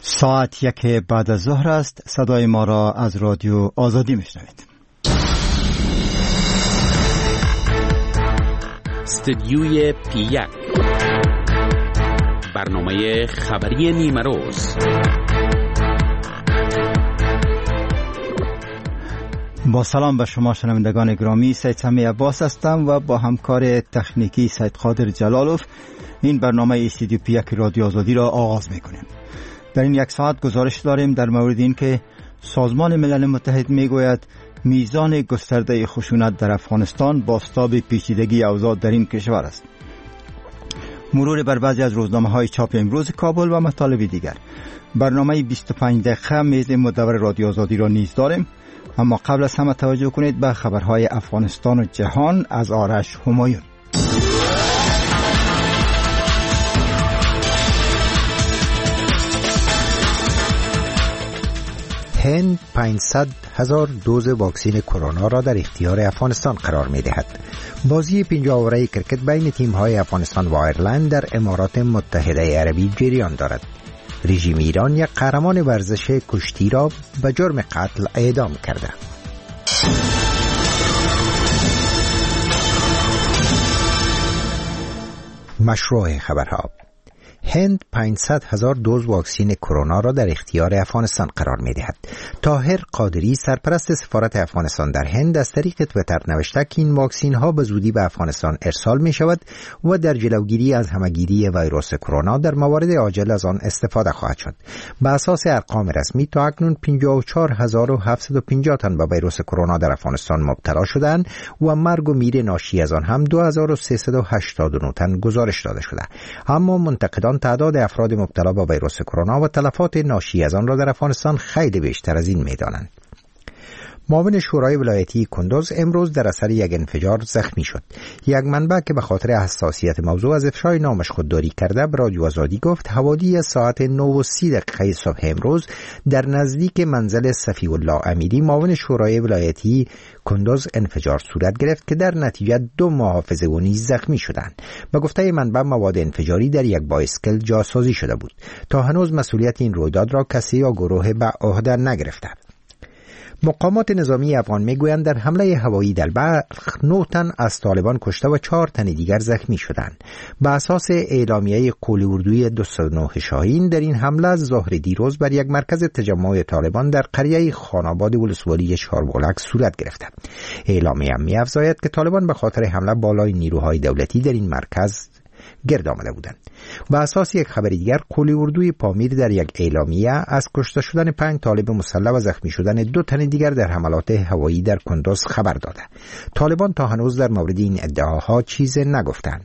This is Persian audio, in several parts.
ساعت 1 بعد از ظهر است. صدای ما را از رادیو آزادی میشنوید. استدیوی پی1 برنامه خبری نیمه روز. با سلام به شما شنوندگان گرامی، سید سمی عباس هستم و با همکار تکنیکی سید قادر جلالوف این برنامه استدیو پی1 رادیو آزادی را آغاز میکنیم. در این یک ساعت گزارش داریم در مورد این که سازمان ملل متحد میگوید میزان گسترده خشونت در افغانستان بازتاب پیچیدگی اوضاع در این کشور است. مرور بر بعضی از روزنامه‌های چاپ امروز کابل و مطالب دیگر. برنامه 25 دقیقه میز مدور رادیو آزادی را نیز داریم، اما قبل از همه توجه کنید به خبرهای افغانستان و جهان از آرش همایون. هند 500,000 دوز واکسن کرونا را در اختیار افغانستان قرار می دهد. بازی 50 اوره کرکت بین تیم‌های افغانستان و آیرلند در امارات متحده عربی جریان دارد. رژیم ایران یک قهرمان ورزش کشتی را به جرم قتل اعدام کرده. مشروع خبرها. هند 500,000 دوز واکسن کرونا را در اختیار افغانستان قرار می دهد. طاهر قادری سرپرست سفارت افغانستان در هند از طریق توییتر نوشته که این واکسن ها به زودی به افغانستان ارسال می شود و در جلوگیری از همهگیری ویروس کرونا در موارد عاجل از آن استفاده خواهد شد. به اساس ارقام رسمی تا اکنون 54,750 تن به ویروس کرونا در افغانستان مبتلا شدند و مرگ و میر ناشی از آن هم 2389 تن گزارش داده شده. اما منتقدان تعداد افراد مبتلا به ویروس کرونا و تلفات ناشی از آن را در افغانستان خیلی بیشتر از این می‌دانند. معاون شورای ولایتی کندوز امروز در اثر یک انفجار زخمی شد. یک منبع که به خاطر حساسیت موضوع از افشای نامش خودداری کرده به رادیو آزادی گفت حوالی ساعت 9:30 صبح امروز در نزدیک منزل صفی الله امیری معاون شورای ولایتی کندوز انفجار صورت گرفت که در نتیجه 2 محافظه و نیز زخمی شدند. به گفته منبع مواد انفجاری در یک بایسکل جاسازی شده بود. تا هنوز مسئولیت این رویداد را کسی یا گروه به عهده نگرفته. مقامات نظامی افغان میگویند در حمله هوایی در بلخ 9 تن از طالبان کشته و 4 تن دیگر زخمی شدند. به اساس اعلامیه قول اردوی 209 شاهین در این حمله از ظهر دیروز بر یک مرکز تجمع طالبان در قریه خاناباد ولسوالی شاربولک صورت گرفته. اعلامیه می‌افزاید که طالبان به خاطر حمله بالای نیروهای دولتی در این مرکز گرد آمده بودند. به اساس یک خبر دیگر قول اردوی پامیر در یک اعلامیه از کشته شدن 5 طالب مسلح و زخمی شدن 2 تن دیگر در حملات هوایی در کندوز خبر داده. طالبان تا هنوز در مورد این ادعاها چیزی نگفتند.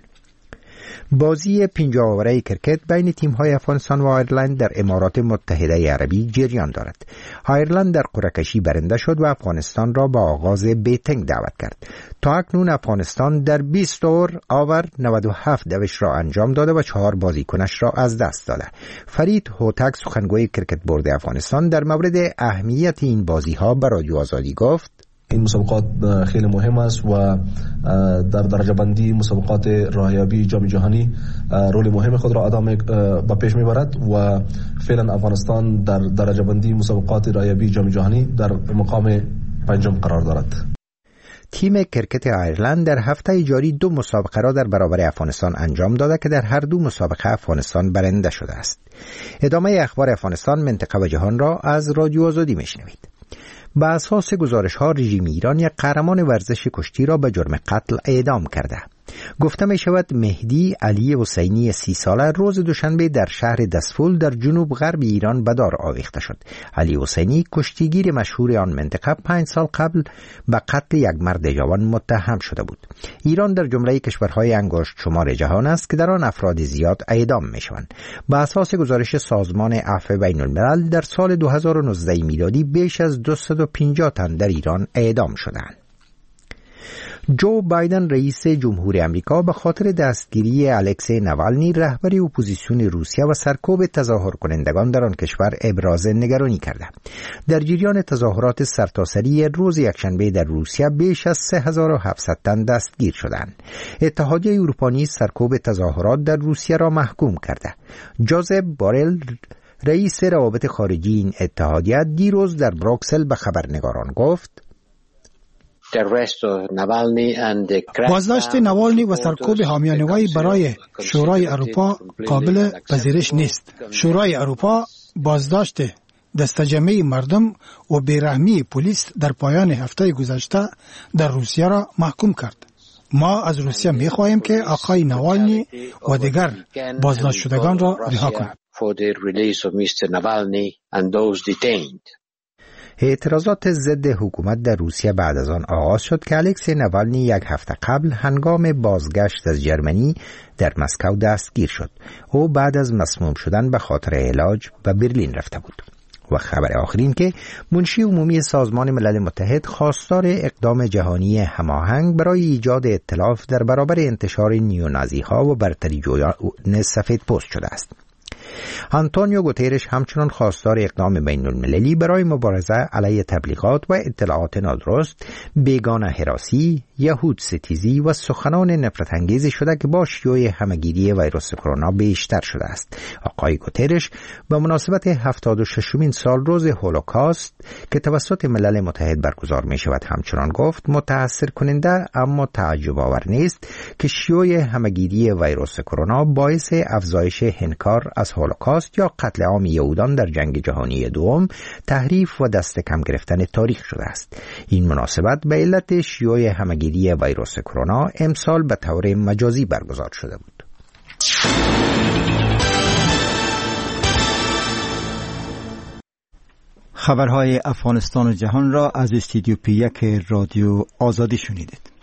بازی 50 اوره کرکت بین تیم‌های افغانستان و آیرلند در امارات متحده عربی جریان دارد. آیرلند در قرعه‌کشی برنده شد و افغانستان را به آغاز بیتنگ دعوت کرد. تا اکنون افغانستان در 20 اوور 97 دوش را انجام داده و 4 بازیکنش را از دست داده. فرید هوتک سخنگوی کرکت بورد افغانستان در مورد اهمیت این بازی‌ها به رادیو آزادی گفت: این مسابقات خیلی مهم است و در درجه بندی مسابقات راهیابی جام جهانی رول مهم خود را به پیش میبرد و فعلا افغانستان در درجه بندی مسابقات راهیابی جام جهانی در مقام 5 قرار دارد. تیم کرکت آیرلند در هفته جاری 2 مسابقه را در برابر افغانستان انجام داده که در هر 2 مسابقه افغانستان برنده شده است. ادامه اخبار افغانستان، منطقه و جهان را از رادیو آزادی میشنوید. به اساس گزارش‌ها رژیم ایران یک قهرمان ورزش کشتی را به جرم قتل اعدام کرده. گفته می شود مهدی علی حسینی 30 ساله روز دوشنبه در شهر دسفول در جنوب غرب ایران به دار آویخته شد. علی حسینی کشتیگیر مشهور آن منطقه 5 سال قبل به قتل یک مرد جوان متهم شده بود. ایران در جمله کشورهای انگشت شمار جهان است که در آن افراد زیاد اعدام می شوند. به اساس گزارش سازمان عفو بین الملل در سال 2019 میلادی بیش از 250 تن در ایران اعدام شدند. جو بایدن رئیس جمهور امریکا به خاطر دستگیری الکسی نوالنی رهبر اپوزیسیون روسیه و سرکوب تظاهر کنندگان در آن کشور ابراز نگرانی کرده. در جریان تظاهرات سرتاسری روز یکشنبه در روسیه بیش از 3700 تن دستگیر شدند. اتحادیه اروپا نیز سرکوب تظاهرات در روسیه را محکوم کرده. جوزف بورل رئیس روابط خارجی این اتحادیه دیروز در بروکسل به خبرنگاران گفت: بازداشت نوالنی و سرکوب حامیان وی برای شورای اروپا قابل پذیرش نیست. شورای اروپا بازداشت دستجمعی مردم و بیرحمی پلیس در پایان هفته گذشته در روسیه را محکوم کرد. ما از روسیه می خواهیم که آقای نوالنی و دیگر بازداشت شدگان را رها کند. اعتراضات ضد حکومت در روسیه بعد از آن آغاز شد که الکسی نوالنی یک هفته قبل هنگام بازگشت از جرمنی در مسکو دستگیر شد. او بعد از مسموم شدن به خاطر علاج به برلین رفته بود. و خبر آخرین که منشی عمومی سازمان ملل متحد خواستار اقدام جهانی هماهنگ برای ایجاد ائتلاف در برابر انتشار نیونازی‌ها و برتری جویان سفید پوست شده است. آنتونیو گوترش همچنان خواستار اقدام بین المللی برای مبارزه علیه تبلیغات و اطلاعات نادرست، بیگانه هراسی، یهود ستیزی و سخنان نفرت انگیزی شده که با شیوع همهگیری ویروس کرونا بیشتر شده است. آقای گوترش به مناسبت 76مین سالروز هولوکاست که توسط ملل متحد برگزار می شود همچنان گفت: متأثر کننده اما تعجب آور نیست که شیوع همهگیری ویروس کرونا باعث افزایش انکار از هولوکاست یا قتل عام یهودان در جنگ جهانی دوم، تحریف و دست کم گرفتن تاریخ شده است. این مناسبت به علت شیوع همهگیری ویروس کرونا امسال به طور مجازی برگزار شده بود. خبرهای افغانستان و جهان را از استودیو پی1 رادیو آزادی شنیدید.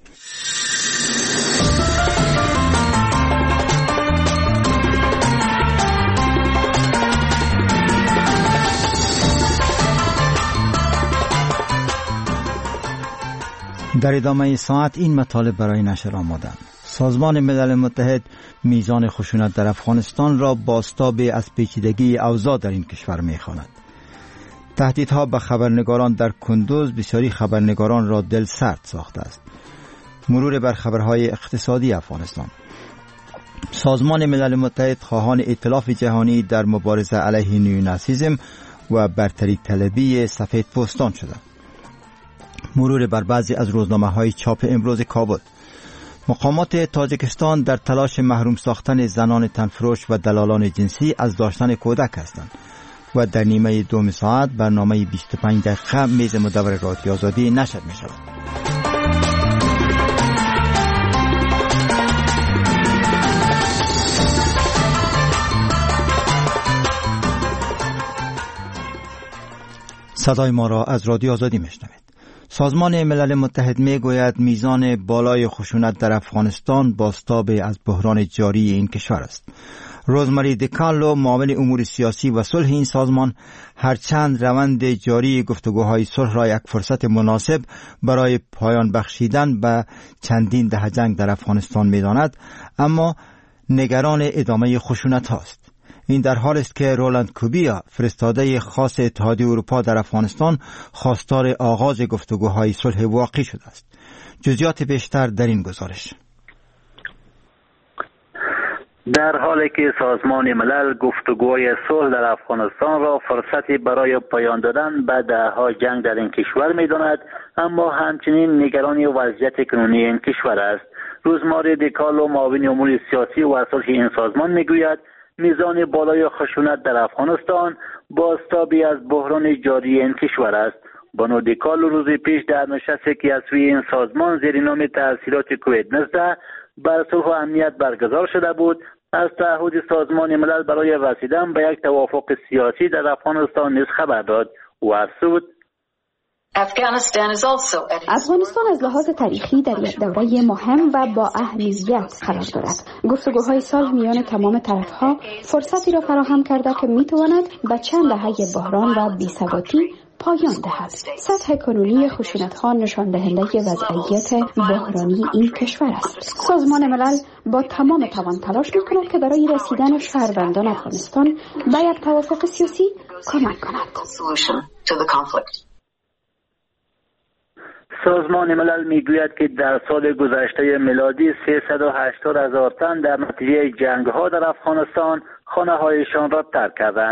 در ادامه ساعت این مطالب برای نشر آمدند. سازمان ملل متحد میزان خشونت در افغانستان را بازتاب از پیچیدگی اوضاع در این کشور می‌خواند. تهدیدها به خبرنگاران در کندوز بسیاری خبرنگاران را دل سرد ساخته است. مرور بر خبرهای اقتصادی افغانستان. سازمان ملل متحد خواهان ائتلاف جهانی در مبارزه علیه نیوناسیسم و برتری طلبی سفید پوستان شده. مرور بر بعضی از روزنامه‌های چاپ امروز کابل. مقامات تاجیکستان در تلاش محروم ساختن زنان تنفروش و دلالان جنسی از داشتن کودک هستند. و در نیمه دوم ساعت برنامه 25 دقیقه میز مدور رادیو آزادی نشر می شود. صدای ما را از رادیو آزادی میشنوید. سازمان ملل متحد میگوید میزان بالای خشونت در افغانستان بازتاب از بحران جاری این کشور است. روزماری دیکارلو، معاون امور سیاسی و صلح این سازمان، هرچند روند جاری گفتگوهای صلح را یک فرصت مناسب برای پایان بخشیدن به چندین دهه جنگ در افغانستان می‌داند، اما نگران ادامه خشونت هاست. این در حال است که رولند کوبیا، فرستاده خاص اتحادیه اروپا در افغانستان، خواستار آغاز گفتگوهای صلح واقعی شده است. جزئیات بیشتر در این گزارش. در حالی که سازمان ملل گفتگوهای صلح در افغانستان را فرصتی برای پایان دادن به دهه‌ها جنگ در این کشور می‌داند، اما همچنین نگرانی وضعیت کنونی این کشور است. روزماری دیکارلو، معاون امور سیاسی و صلح این سازمان می‌گوید میزان بالای خشونت در افغانستان بازتابی از بحران جاری این کشور است. بانو دیکارلو روز پیش در نشستی که از سوی این سازمان زیر نام تأثیرات کووید 19 بر صلح و امنیت برگزار شده بود، از تعهد سازمان ملل برای رسیدن به یک توافق سیاسی در افغانستان نیز خبر داد و افزود: افغانستان از لحاظ تاریخی در یک دوره مهم و با اهمیت قرار دارد. گفتگوهای صلح میان تمام طرفها فرصتی را فراهم کرده که میتواند به چند دهه بحران و بی‌ثباتی پایان دهد. سطح کنونی خشونت‌ها نشان دهنده وضعیت بحرانی این کشور است. سازمان ملل با تمام توان تلاش می‌کند که برای رسیدن شهروندان افغانستان به یک توافق سیاسی کمک کند. سازمان ملل میگوید که در سال گذشته میلادی 380,000 تن در نتیجه جنگ‌ها در افغانستان خانه‌هایشان را ترک کردند.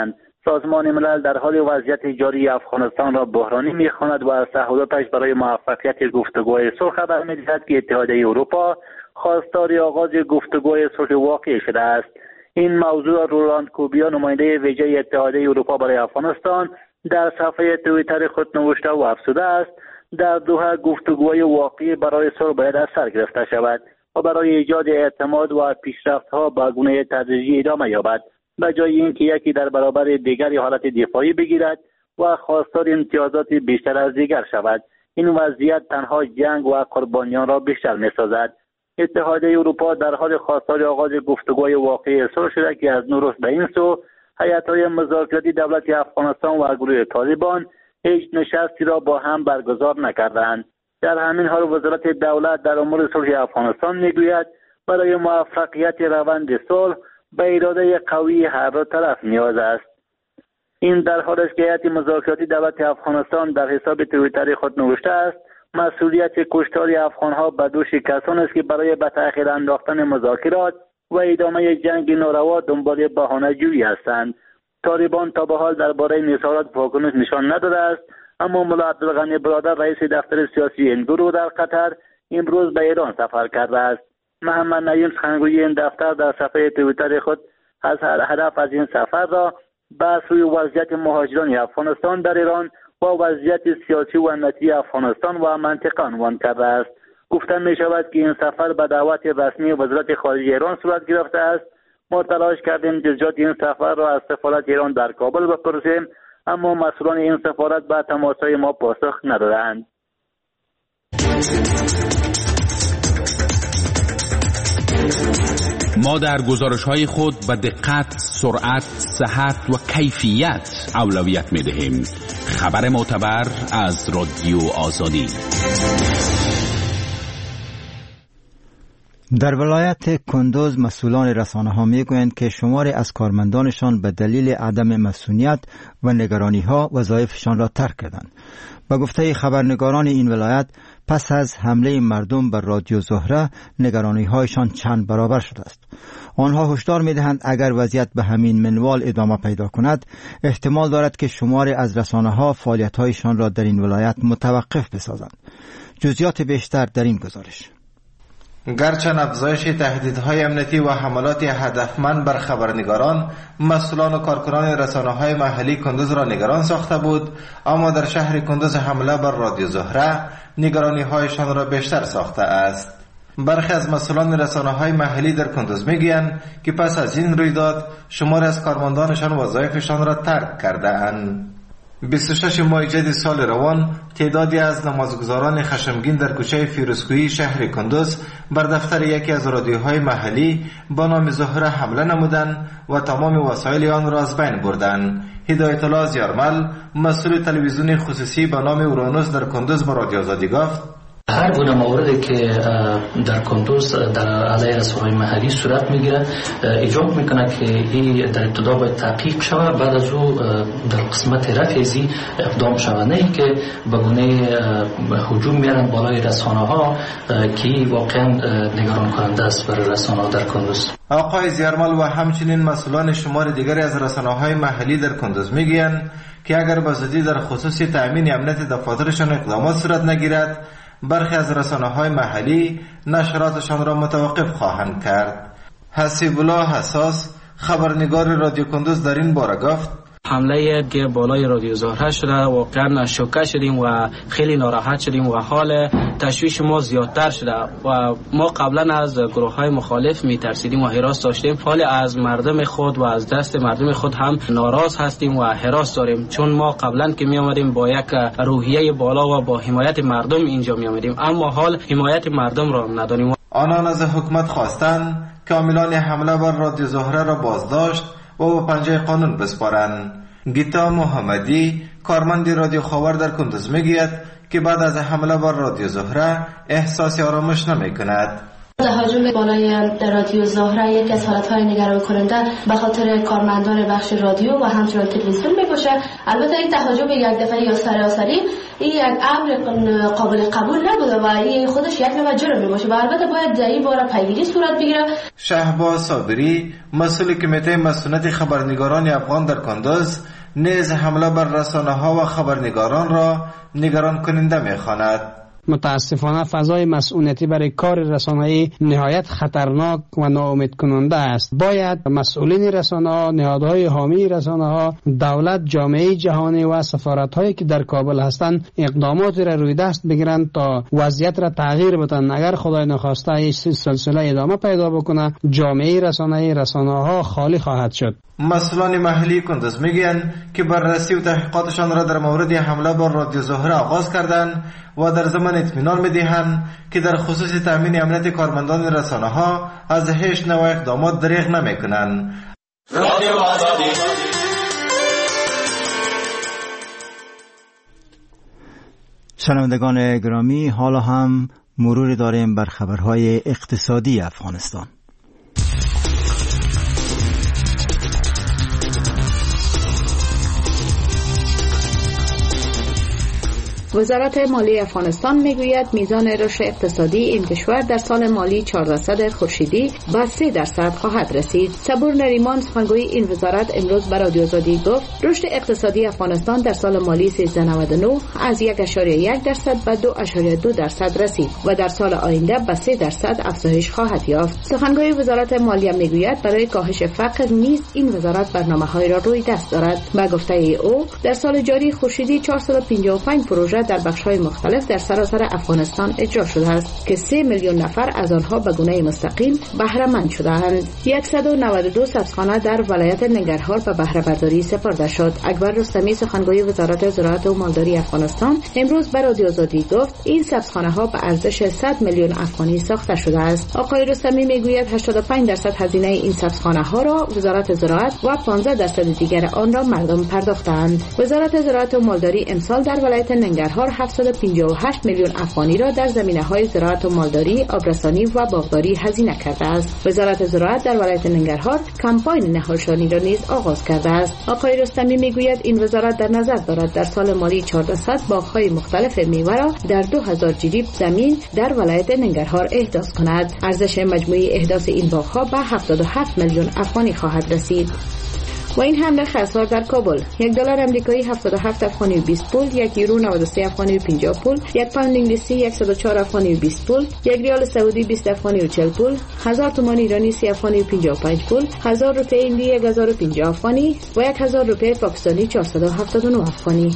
سازمان ملل در حال وضعیت جاری افغانستان را بحرانی می‌خواند و از تعهداتش برای موفقیت گفتگوهای صلح خبر می‌دهد که اتحادیه اروپا خواستار آغاز گفتگوهای صلح واقعی شده است. این موضوع رولاند کوبیا نماینده ویژه اتحادیه اروپا برای افغانستان در صفحه توییتر خود نوشته و افزوده است در دوحه گفتگوهای واقعی برای صلح باید از سر گرفته شود و برای ایجاد اعتماد و پیشرفت‌ها به گونه تدریجی ادامه یابد، به جای اینکه یکی در برابر دیگری حالت دفاعی بگیرد و خواستار امتیازات بیشتر از دیگر شود. این وضعیت تنها جنگ و قربانیان را بیشتر می‌سازد. اتحادیه اروپا در حال خواستار آغاز گفتگوهای واقعی صلح شده که از نوروز به این سو هیئت‌های مذاکراتی دولت افغانستان و گروه طالبان هیچ نشستی را با هم برگزار نکردند. در همین حال وزارت دولت در امور صلح افغانستان میگوید برای موفقیت روند صلح به اراده قوی هر دو طرف نیاز است. این در حالی است که هیئت مذاکراتی دولت افغانستان در حساب توییتر خود نوشته است مسئولیت کشتار افغانها به دوش کسانی است که برای به تأخیر انداختن مذاکرات و ادامه جنگ ناروا دنبال بهانه‌جویی هستند. طالبان تا به حال درباره نظارت واکنش نشان نداده است، اما ملا عبدالغنی برادر رئیس دفتر سیاسی این گروه در قطر امروز به ایران سفر کرده است. محمد نعیم سخنگوی این دفتر در صفحه توییتر خود از هدف از این سفر را بحث روی وضعیت مهاجران افغانستان در ایران و وضعیت سیاسی و امنیتی افغانستان و منطقه عنوان کرده است. گفته می شود که این سفر به دعوت رسمی وزارت خارجه ایران صورت گرفته است. ما تلاش کردیم جزئیات این سفر را از سفارت ایران در کابل بپرسیم، اما مسئولان این سفارت به تماس‌های ما پاسخ ندادند. ما در گزارش‌های خود به دقت، سرعت، صحت و کیفیت اولویت می‌دهیم. خبر معتبر از رادیو آزادی. در ولایت کندوز مسئولان رسانه‌ها می‌گویند که شماری از کارمندانشان به دلیل عدم مسئولیت و نگرانی‌ها وظایفشان را ترک کردند. به گفته خبرنگاران این ولایت پس از حمله مردم بر رادیو زهره نگرانی‌هایشان چند برابر شده است. آنها هشدار می‌دهند اگر وضعیت به همین منوال ادامه پیدا کند احتمال دارد که شماری از رسانه‌ها فعالیت‌هایشان را در این ولایت متوقف بسازند. جزئیات بیشتر در این گزارش. گرچند افزایش تهدیدهای امنیتی و حملات هدفمند بر خبرنگاران مسئولان و کارکنان رسانه‌های محلی کندوز را نگران ساخته بود، اما در شهر کندوز حمله بر رادیو زهره نگرانی‌هایشان را بیشتر ساخته است. برخی از مسئولان رسانه‌های محلی در کندوز می‌گویند که پس از این رویداد شماری از کارمندانشان وظایفشان را ترک کرده‌اند. 26 ماه جدید سال روان تعدادی از نمازگزاران خشمگین در کوچه فیروزکویی شهر کندوز بر دفتر یکی از رادیوهای محلی با نام زهره حمله نمودند و تمام وسایل آن را از بین بردند. هدایت الله زیارمل مسئول تلویزیون خصوصی به نام اورانوس در کندوز به رادیو آزادی گفت هر گونه موردی که در کندوز در علیه رسانه‌های محلی صورت میگیره ایجاب میکنه که این در ابتدا باید تحقیق شود، بعد از او در قسمت رفعی اقدام شود، نه اینکه به گونه هجوم میارن بالای رسانه‌ها که واقعا نگران کننده است برای رسانه‌ها در کندوز. آقای زیارمل و همچنین مسئولان شمار دیگری از رسانه‌های محلی در کندوز میگویند که اگر به زودی در خصوص تأمین امنیت دفاترشان اقدامات صورت نگیرد برخی از رسانه‌های محلی نشراتشان را متوقف خواهند کرد. حسیب الله حساس خبرنگار رادیو کندوز در این باره گفت حمله که بالای رادیو زهره شده واقعا شوکه شدیم و خیلی ناراحت شدیم و حال تشویش ما زیادتر شده و ما قبلا از گروه های مخالف میترسیدیم و هراس داشتیم، حال از مردم خود و از دست مردم خود هم ناراض هستیم و هراس داریم، چون ما قبلا که می آمدیم با یک روحیه بالا و با حمایت مردم اینجا می آمدیم، اما حال حمایت مردم را نداریم. آنان از حکومت خواستند که عاملان حمله بر رادیو زهره را بازداشت و به پنجه قانون بسپارند. گیتا محمدی کارمند رادیو خاور در کندوز میگوید که بعد از حمله بر رادیو زهره احساس آرامش نمی کند. تهاجم بالای رادیو زهره یک از حالت‌های نگران کننده به خاطر کارمندان بخش رادیو و همچنین تلویزیون میباشه. البته این تهاجم یک دفعه یا سراسری این یک امر قابل قبول نبوده و این خودش یک نوع جرم میباشه و البته باید در این باره پیگیری صورت بگیره. شهباز صابری مسئول کمیته مسئولیت خبرنگاران افغان در کندوز نیز حمله بر رسانه‌ها و خبرنگاران را نگران کننده می‌خواند. متاسفانه فضای مسئولیتی برای کار رسانه‌ای نهایت خطرناک و ناامید کننده است. باید مسئولین رسانه‌ها، نهادهای حامی رسانه‌ها، دولت، جامعه جهانی و سفارت‌هایی که در کابل هستند اقداماتی را روی دست بگیرند تا وضعیت را تغییر بدن. اگر خدای نخواسته این سلسله ادامه پیدا بکنه، جامعه رسانه‌ای، رسانه‌ها خالی خواهد شد. مسئولان محلی کندوز میگن که بررسی و تحقیقاتشان را در مورد حمله بر رادیو زهره آغاز کردند و در ضمن اطمینان میدهند که در خصوص تامین امنیت کارمندان رسانه‌ها از هیچ نوع اقدامات دریغ نمیکنند. رادیو آزادی. شنوندگان گرامی، حالا هم مروری داریم بر خبرهای اقتصادی افغانستان. وزارت مالی افغانستان میگوید میزان رشد اقتصادی این کشور در سال مالی 1400 خورشیدی به 3% خواهد رسید. صبور نریمان سخنگوی این وزارت امروز به رادیو آزادی گفت رشد اقتصادی افغانستان در سال مالی 1399 از 1.1% به 2.2% رسید و در سال آینده به 3% افزایش خواهد یافت. سخنگوی وزارت مالیه میگوید برای کاهش فقر نیز این وزارت برنامه‌های را روی دست دارد. به گفته او در سال جاری خورشیدی 455 پروژه در بخش‌های مختلف در سراسر افغانستان اجرا شده است که 3 میلیون نفر از آنها به گونه مستقیم بهره مند شده‌اند. 192 سبزخانه در ولایت ننگرهار به بهره برداری سپرده شد. اکبر رستمی سخنگوی وزارت زراعت و مالداری افغانستان امروز به رادیو آزادی گفت این سبزخانه‌ها به ارزش 100 میلیون افغانی ساخته شده است. آقای رستمی میگوید 85% هزینه این سبزخانه‌ها را وزارت زراعت و 15% دیگر آن را مردم پرداختند. وزارت زراعت و مالداری امسال در ولایت ننگرهار 758 میلیون افغانی را در زمینه‌های زراعت و مالداری، آبرسانی و باغداری هزینه کرده است. وزارت زراعت در ولایت ننگرهار کمپاین نهالشانی را نیز آغاز کرده است. آقای رستمی میگوید این وزارت در نظر دارد در سال مالی 1400 باغ‌های مختلف میوه را در 2000 جریب زمین در ولایت ننگرهار احداث کند. ارزش مجموعی احداث این باغ‌ها به 77 میلیون افغانی خواهد رسید. و این حمله خسار در کابل. $1 آمریکایی 77 افغانی و 20 پول، €1 93 افغانی و 50 پول، یک پوند انگلیسی 104 افغانی و 20 پول، یک ریال سعودی 20 افغانی و 40 پول، 1000 تومان ایرانی 30 افغانی و 55 پول، 1000 روپیه هندی 1050 افغانی و 1000 روپیه پاکستانی 479 افغانی.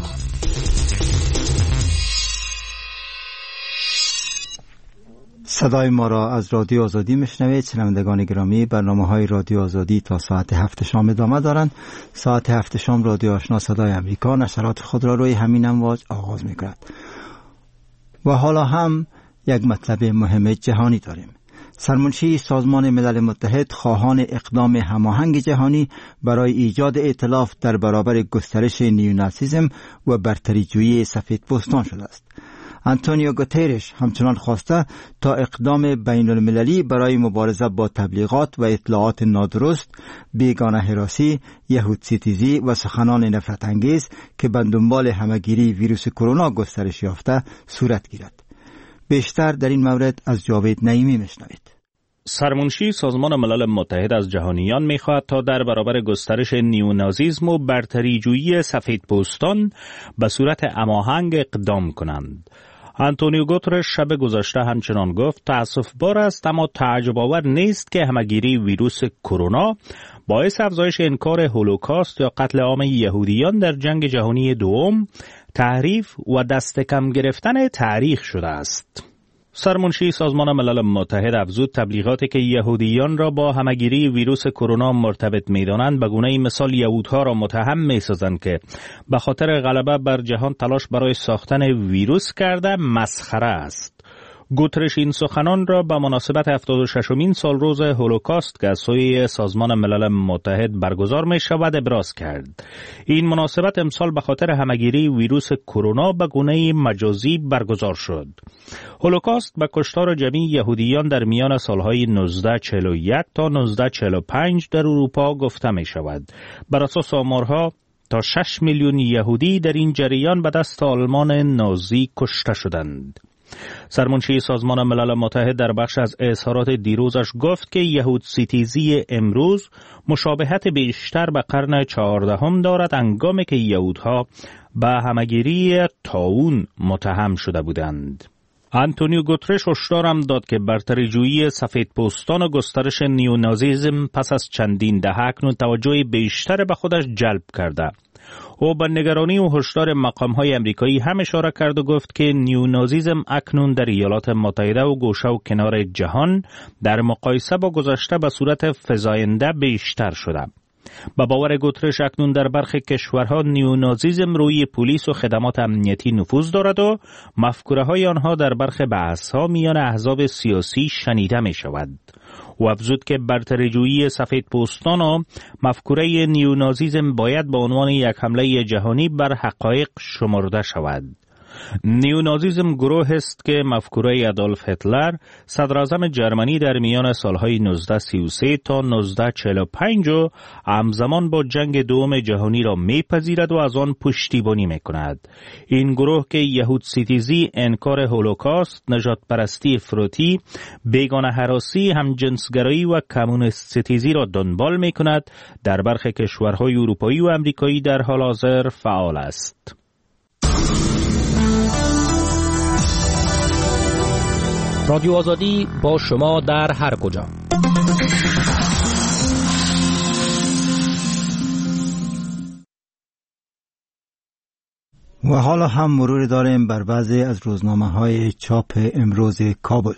صدای ما را از رادیو آزادی میشنوید. شنوندگان گرامی، برنامه‌های رادیو آزادی تا ساعت 7 شام ادامه دارند. ساعت 7 شام رادیو آشنا صدای امریکا نشرات خود را روی همین امواج آغاز می‌کند. و حالا هم یک مطلب مهم جهانی داریم. سرمنشی سازمان ملل متحد خواهان اقدام هماهنگ جهانی برای ایجاد ائتلاف در برابر گسترش نیوناسیسم و برتری‌جویی سفیدپوستان شده است. آنتونیو گوترش همچنان خواسته تا اقدام بین المللی برای مبارزه با تبلیغات و اطلاعات نادرست، بیگانه هراسی، یهود ستیزی و سخنان نفرت انگیز که به دنبال همهگیری ویروس کرونا گسترش یافته صورت گیرد. بیشتر در این مورد از جاوید نعیمی میشنوید. سرمنشی سازمان ملل متحد از جهانیان می‌خواهد تا در برابر گسترش نیونازیسم و برتری‌جویی سفیدپوستان به صورت هماهنگ اقدام کنند. آنتونیو گوترش شب گذشته همچنان گفت تأسف‌بار است اما تعجب‌آور نیست که همهگیری ویروس کرونا باعث افزایش انکار هولوکاست یا قتل عام یهودیان در جنگ جهانی دوم، تحریف و دست کم گرفتن تاریخ شده است. سرمنشی سازمان ملل متحد افزود تبلیغاتی که یهودیان را با همهگیری ویروس کرونا مرتبط می‌دانند به گونه مثال یهودها را متهم می‌سازند که به خاطر غلبه بر جهان تلاش برای ساختن ویروس کرده مسخره است. گوترش این سخنان را به مناسبت 76مین سالروز هولوکاست که از سوی سازمان ملل متحد برگزار می شود ابراز کرد. این مناسبت امسال به خاطر همگیری ویروس کرونا به گونه مجازی برگزار شد. هولوکاست به کشتار جمعی یهودیان در میان سالهای 1941 تا 1945 در اروپا گفته می شود. بر اساس آمارها تا 6 میلیون یهودی در این جریان به دست آلمان نازی کشته شدند. سرمنشی سازمان ملل متحد در بخش از اظهارات دیروزش گفت که یهود ستیزی امروز مشابهت بیشتر به قرن 14 دارد، هنگامی که یهودها به همگیری طاعون متهم شده بودند. آنتونیو گوترش هشدار هم داد که برتری‌جویی سفیدپوستان و گسترش نیونازیسم پس از چندین دهه اکنون توجه بیشتر به خودش جلب کرده. او به نگرانی و هشدار مقام‌های آمریکایی هم اشاره کرد و گفت که نیونازیسم اکنون در ایالات متحده و گوشه و کنار جهان در مقایسه با گذشته به صورت فزاینده بیشتر شده. با باور گوترش اکنون در برخی کشورها نیونازیسم روی پلیس و خدمات امنیتی نفوذ دارد و مفکوره‌های آنها در برخی بحث‌ها میان احزاب سیاسی شنیده می شود. و افزود که برتری‌جویی سفیدپوستان و مفکوره نیونازیسم باید به عنوان یک حمله جهانی بر حقایق شمرده شود. نیونازیسم گروه است که مفکوره آدولف هیتلر صدراعظم جرمنی در میان سالهای 1933 تا 1945 و همزمان با جنگ دوم جهانی را میپذیرد و از آن پشتیبانی میکند. این گروه که یهود ستیزی، انکار هولوکاست، نژاد پرستی افراطی، بیگانه هراسی، همجنسگرایی و کمونیست ستیزی را دنبال میکند، در برخی کشورهای اروپایی و امریکایی در حال حاضر فعال است. رادیو آزادی با شما در هر کجا. و حالا هم مرور داریم بر بعضی از روزنامه‌های چاپ امروز کابل.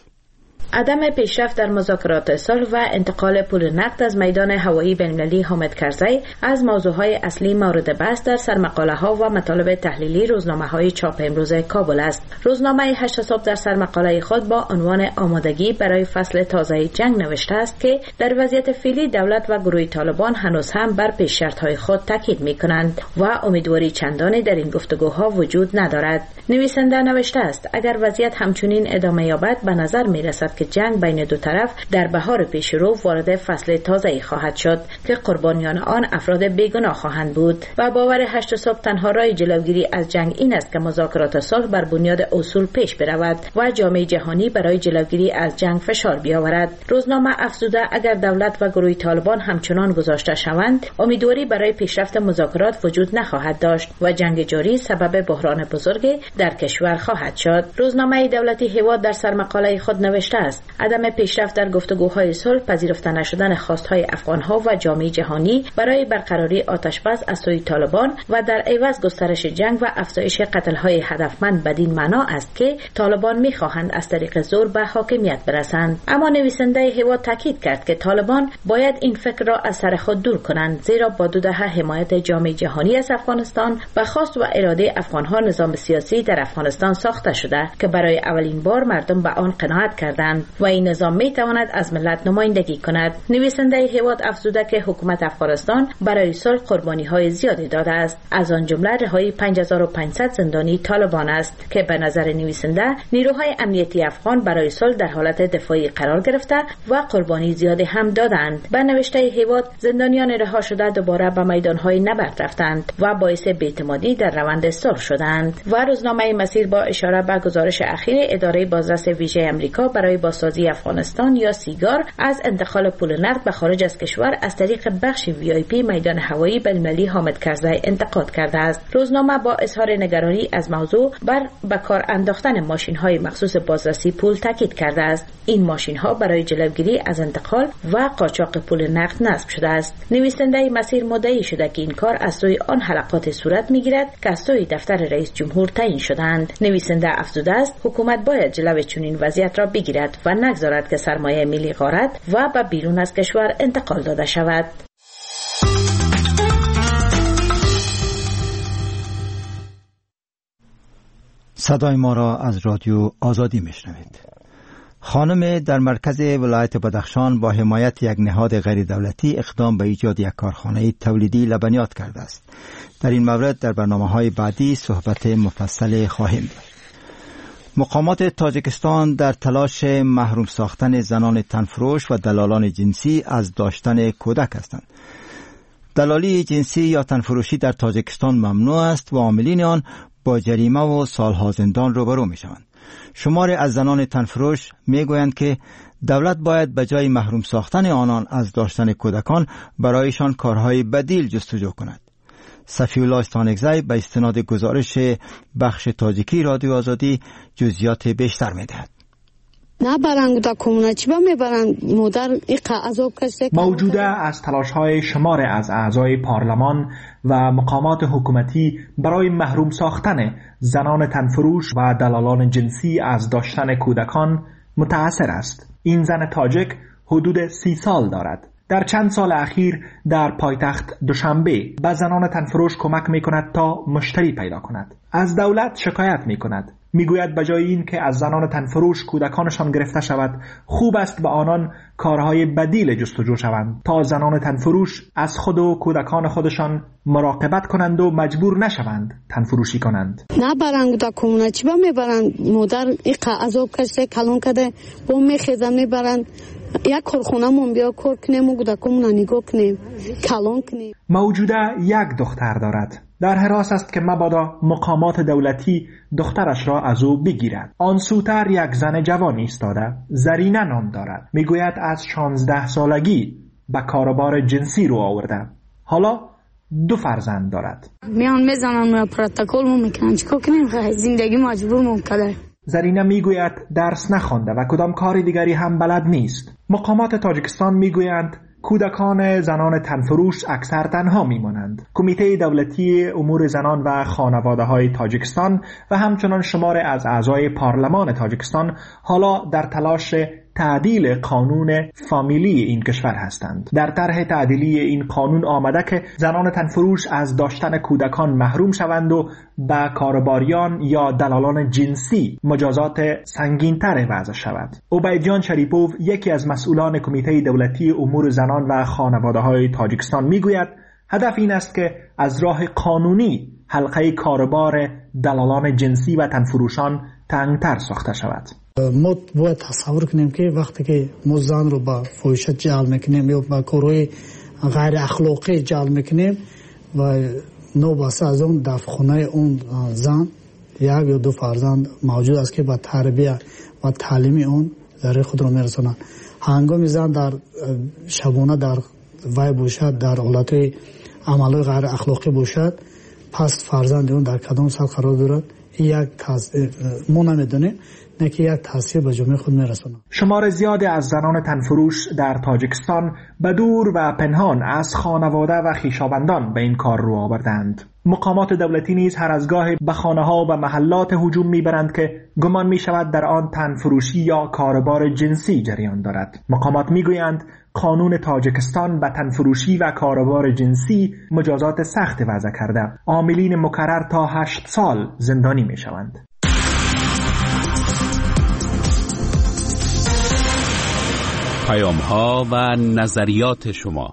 عدم پیشرفت در مذاکرات صلح و انتقال پول نقد از میدان هوایی بین‌المللی حامد کرزی از موضوعهای اصلی مورد بحث در سرمقاله‌ها و مطالب تحلیلی روزنامه‌های چاپ امروز کابل است. روزنامه 8 صبح در سرمقاله خود با عنوان آمادگی برای فصل تازه جنگ نوشته است که در وضعیت فعلی دولت و گروه طالبان هنوز هم بر پیشرفت‌های خود تاکید می‌کنند و امیدواری چندانی در این گفتگوها وجود ندارد. نویسنده نوشته است اگر وضعیت همچنین ادامه یابد به نظر می‌رسد که جنگ بین دو طرف در بهار پیش رو وارد فصل تازه‌ای خواهد شد که قربانیان آن افراد بیگناه خواهند بود. و باور 8 صبح تنها راه جلوگیری از جنگ این است که مذاکرات صلح بر بنیاد اصول پیش برود و جامعه جهانی برای جلوگیری از جنگ فشار بیاورد. روزنامه افزوده اگر دولت و گروه طالبان همچنان گذاشته شوند امیدواری برای پیشرفت مذاکرات وجود نخواهد داشت و جنگ جاری سبب بحران بزرگی در کشور خواهد شد. روزنامه دولتی هواد در سرمقاله خود نوشته است عدم پیشرفت در گفتگوهای صلح، پذیرفته نشدن خواستهای افغانها و جامعه جهانی برای برقراری آتشبس از سوی طالبان و در عوض گسترش جنگ و افزایش قتل‌های هدفمند بدین معنا است که طالبان می‌خواهند از طریق زور به حاکمیت برسند. اما نویسنده هواد تاکید کرد که طالبان باید این فکر را از سر خود دور کنند، زیرا با 2 دهه حمایت جامعه جهانی از افغانستان و خواست و اراده افغانها نظام سیاسی در افغانستان ساخته شده که برای اولین بار مردم به آن قناعت کردند و این نظام می تواند از ملت نمایندگی کند. نویسنده هواد افزوده که حکومت افغانستان برای صلح قربانی‌های زیادی داده است، از آن جمله رهایی 5500 زندانی طالبان است که به نظر نویسنده نیروهای امنیتی افغان برای صلح در حالت دفاعی قرار گرفته و قربانی زیادی هم دادند. به نوشته هواد زندانیان رها شده دوباره به میدان‌های نبرد رفتند و باعث بی‌اعتمادی در روند صلح شدند. و روزنامه مسیر با اشاره به گزارش اخیر اداره بازرس ویژه آمریکا برای بازسازی افغانستان یا سیگار از انتقال پول نقد به خارج از کشور از طریق بخش VIP میدان هوایی بین‌المللی حامد کرزی انتقاد کرده است. روزنامه با اظهار نگرانی از موضوع بر به کار انداختن ماشین‌های مخصوص بازرسی پول تاکید کرده است. این ماشین‌ها برای جلوگیری از انتقال و قاچاق پول نقد نصب شده است. نویسنده مسیر مدعی شده که این کار از سوی آن حلقات صورت می‌گیرد که از سوی دفتر رئیس جمهور تعیین شدند. نویسنده افزوده است حکومت باید جلوی چنین وضعیت را بگیرد و نگذارد که سرمایه ملی غارت و به بیرون از کشور انتقال داده شود. صدای ما را از رادیو آزادی میشنوید. خانم در مرکز ولایت بدخشان با حمایت یک نهاد غیر دولتی اقدام به ایجاد یک کارخانه تولیدی لبنیات کرده است. در این مورد در برنامه‌های بعدی صحبت مفصل خواهیم داشت. مقامات تاجیکستان در تلاش محروم ساختن زنان تنفروش و دلالان جنسی از داشتن کودک هستند. دلالی جنسی یا تنفروشی در تاجیکستان ممنوع است و عاملین آن با جریمه و سالها زندان روبرو می شوند. شماری از زنان تنفروش می گویند که دولت باید به جای محروم ساختن آنان از داشتن کودکان برایشان کارهای بدیل جستجو کند. صفی‌الله استانکزی به استناد گزارش بخش تاجیکی رادیو آزادی جزئیات بیشتر می دهد. موجوده از تلاش‌های شمار از اعضای پارلمان و مقامات حکومتی برای محروم ساختن زنان تنفروش و دلالان جنسی از داشتن کودکان متأثر است. این زن تاجیک حدود 30 سال دارد. در چند سال اخیر در پایتخت دوشنبه به زنان تنفروش کمک می کند تا مشتری پیدا کند. از دولت شکایت می کند. می گوید بجای این که از زنان تنفروش کودکانشان گرفته شود، خوب است به آنان کارهای بدیل جستجو شوند تا زنان تنفروش از خود و کودکان خودشان مراقبت کنند و مجبور نشوند تنفروشی کنند. نه برند دا کمونچی با می برند مادر ایقا ازو کشته کلون کده با می خیزن می برند یک کارخونه مون بیا کار کنیم و کودکمون نگاه کنیم کلون کنیم. موجوده یک دختر دارد. در حراس است که مبادا مقامات دولتی دخترش را از او بگیرد. آن سوتر یک زن جوان ایستاده، زرینه نام دارد. میگوید از 16 سالگی به کاروبار جنسی رو آورده. حالا 2 فرزند دارد. میان میزنن پروتکل مون میکنن چیکار کنیم؟ زندگی مجبور ممکنه. زرینه میگوید درس نخوانده و کدام کار دیگری هم بلد نیست. مقامات تاجیکستان میگویند کودکان زنان تنفروش اکثر تنها میمانند. کمیته دولتی امور زنان و خانواده های تاجیکستان و همچنان شمار از اعضای پارلمان تاجیکستان حالا در تلاش تعدیل قانون فامیلی این کشور هستند. در طرح تعدیلی این قانون آمده که زنان تنفروش از داشتن کودکان محروم شوند و به کارباریان یا دلالان جنسی مجازات سنگین‌تر وضع شود. عبیدجان شریپوف یکی از مسئولان کمیته دولتی امور زنان و خانواده‌های تاجیکستان میگوید هدف این است که از راه قانونی حلقه کاربار دلالان جنسی و تنفروشان تنگتر ساخته شود. ما باید تصور کنیم که وقتی که ما زن رو با فحاشی جعل میکنیم یا با کارهای غیر اخلاقی جعل میکنیم و نوبسته از اون دفخونه اون زن 1 یا 2 فرزند موجود است که با تربیت و تعلیم اون ذره خود رو میرسونن. هنگامی زن در شبانه در وای باشد، در حالت عمل غیر اخلاقی باشد، پس فرزند اون در کدام سطح قرار دارد یک ما نمیدونیم نه که یک تاثیر به جامعه خود میرسونه. شمار زیادی از زنان تنفروش در تاجیکستان به دور و پنهان از خانواده و خویشاوندان به این کار رو آوردند. مقامات دولتی نیز هر از گاهی به خانه‌ها و محلات هجوم میبرند که گمان میشود در آن تنفروشی یا کاربار جنسی جریان دارد. مقامات میگویند قانون تاجیکستان به تنفروشی و کاربار جنسی مجازات سخت وضع کرده. عاملین مکرر تا 8 سال زندانی میشوند. پیام‌ها و نظریات شما.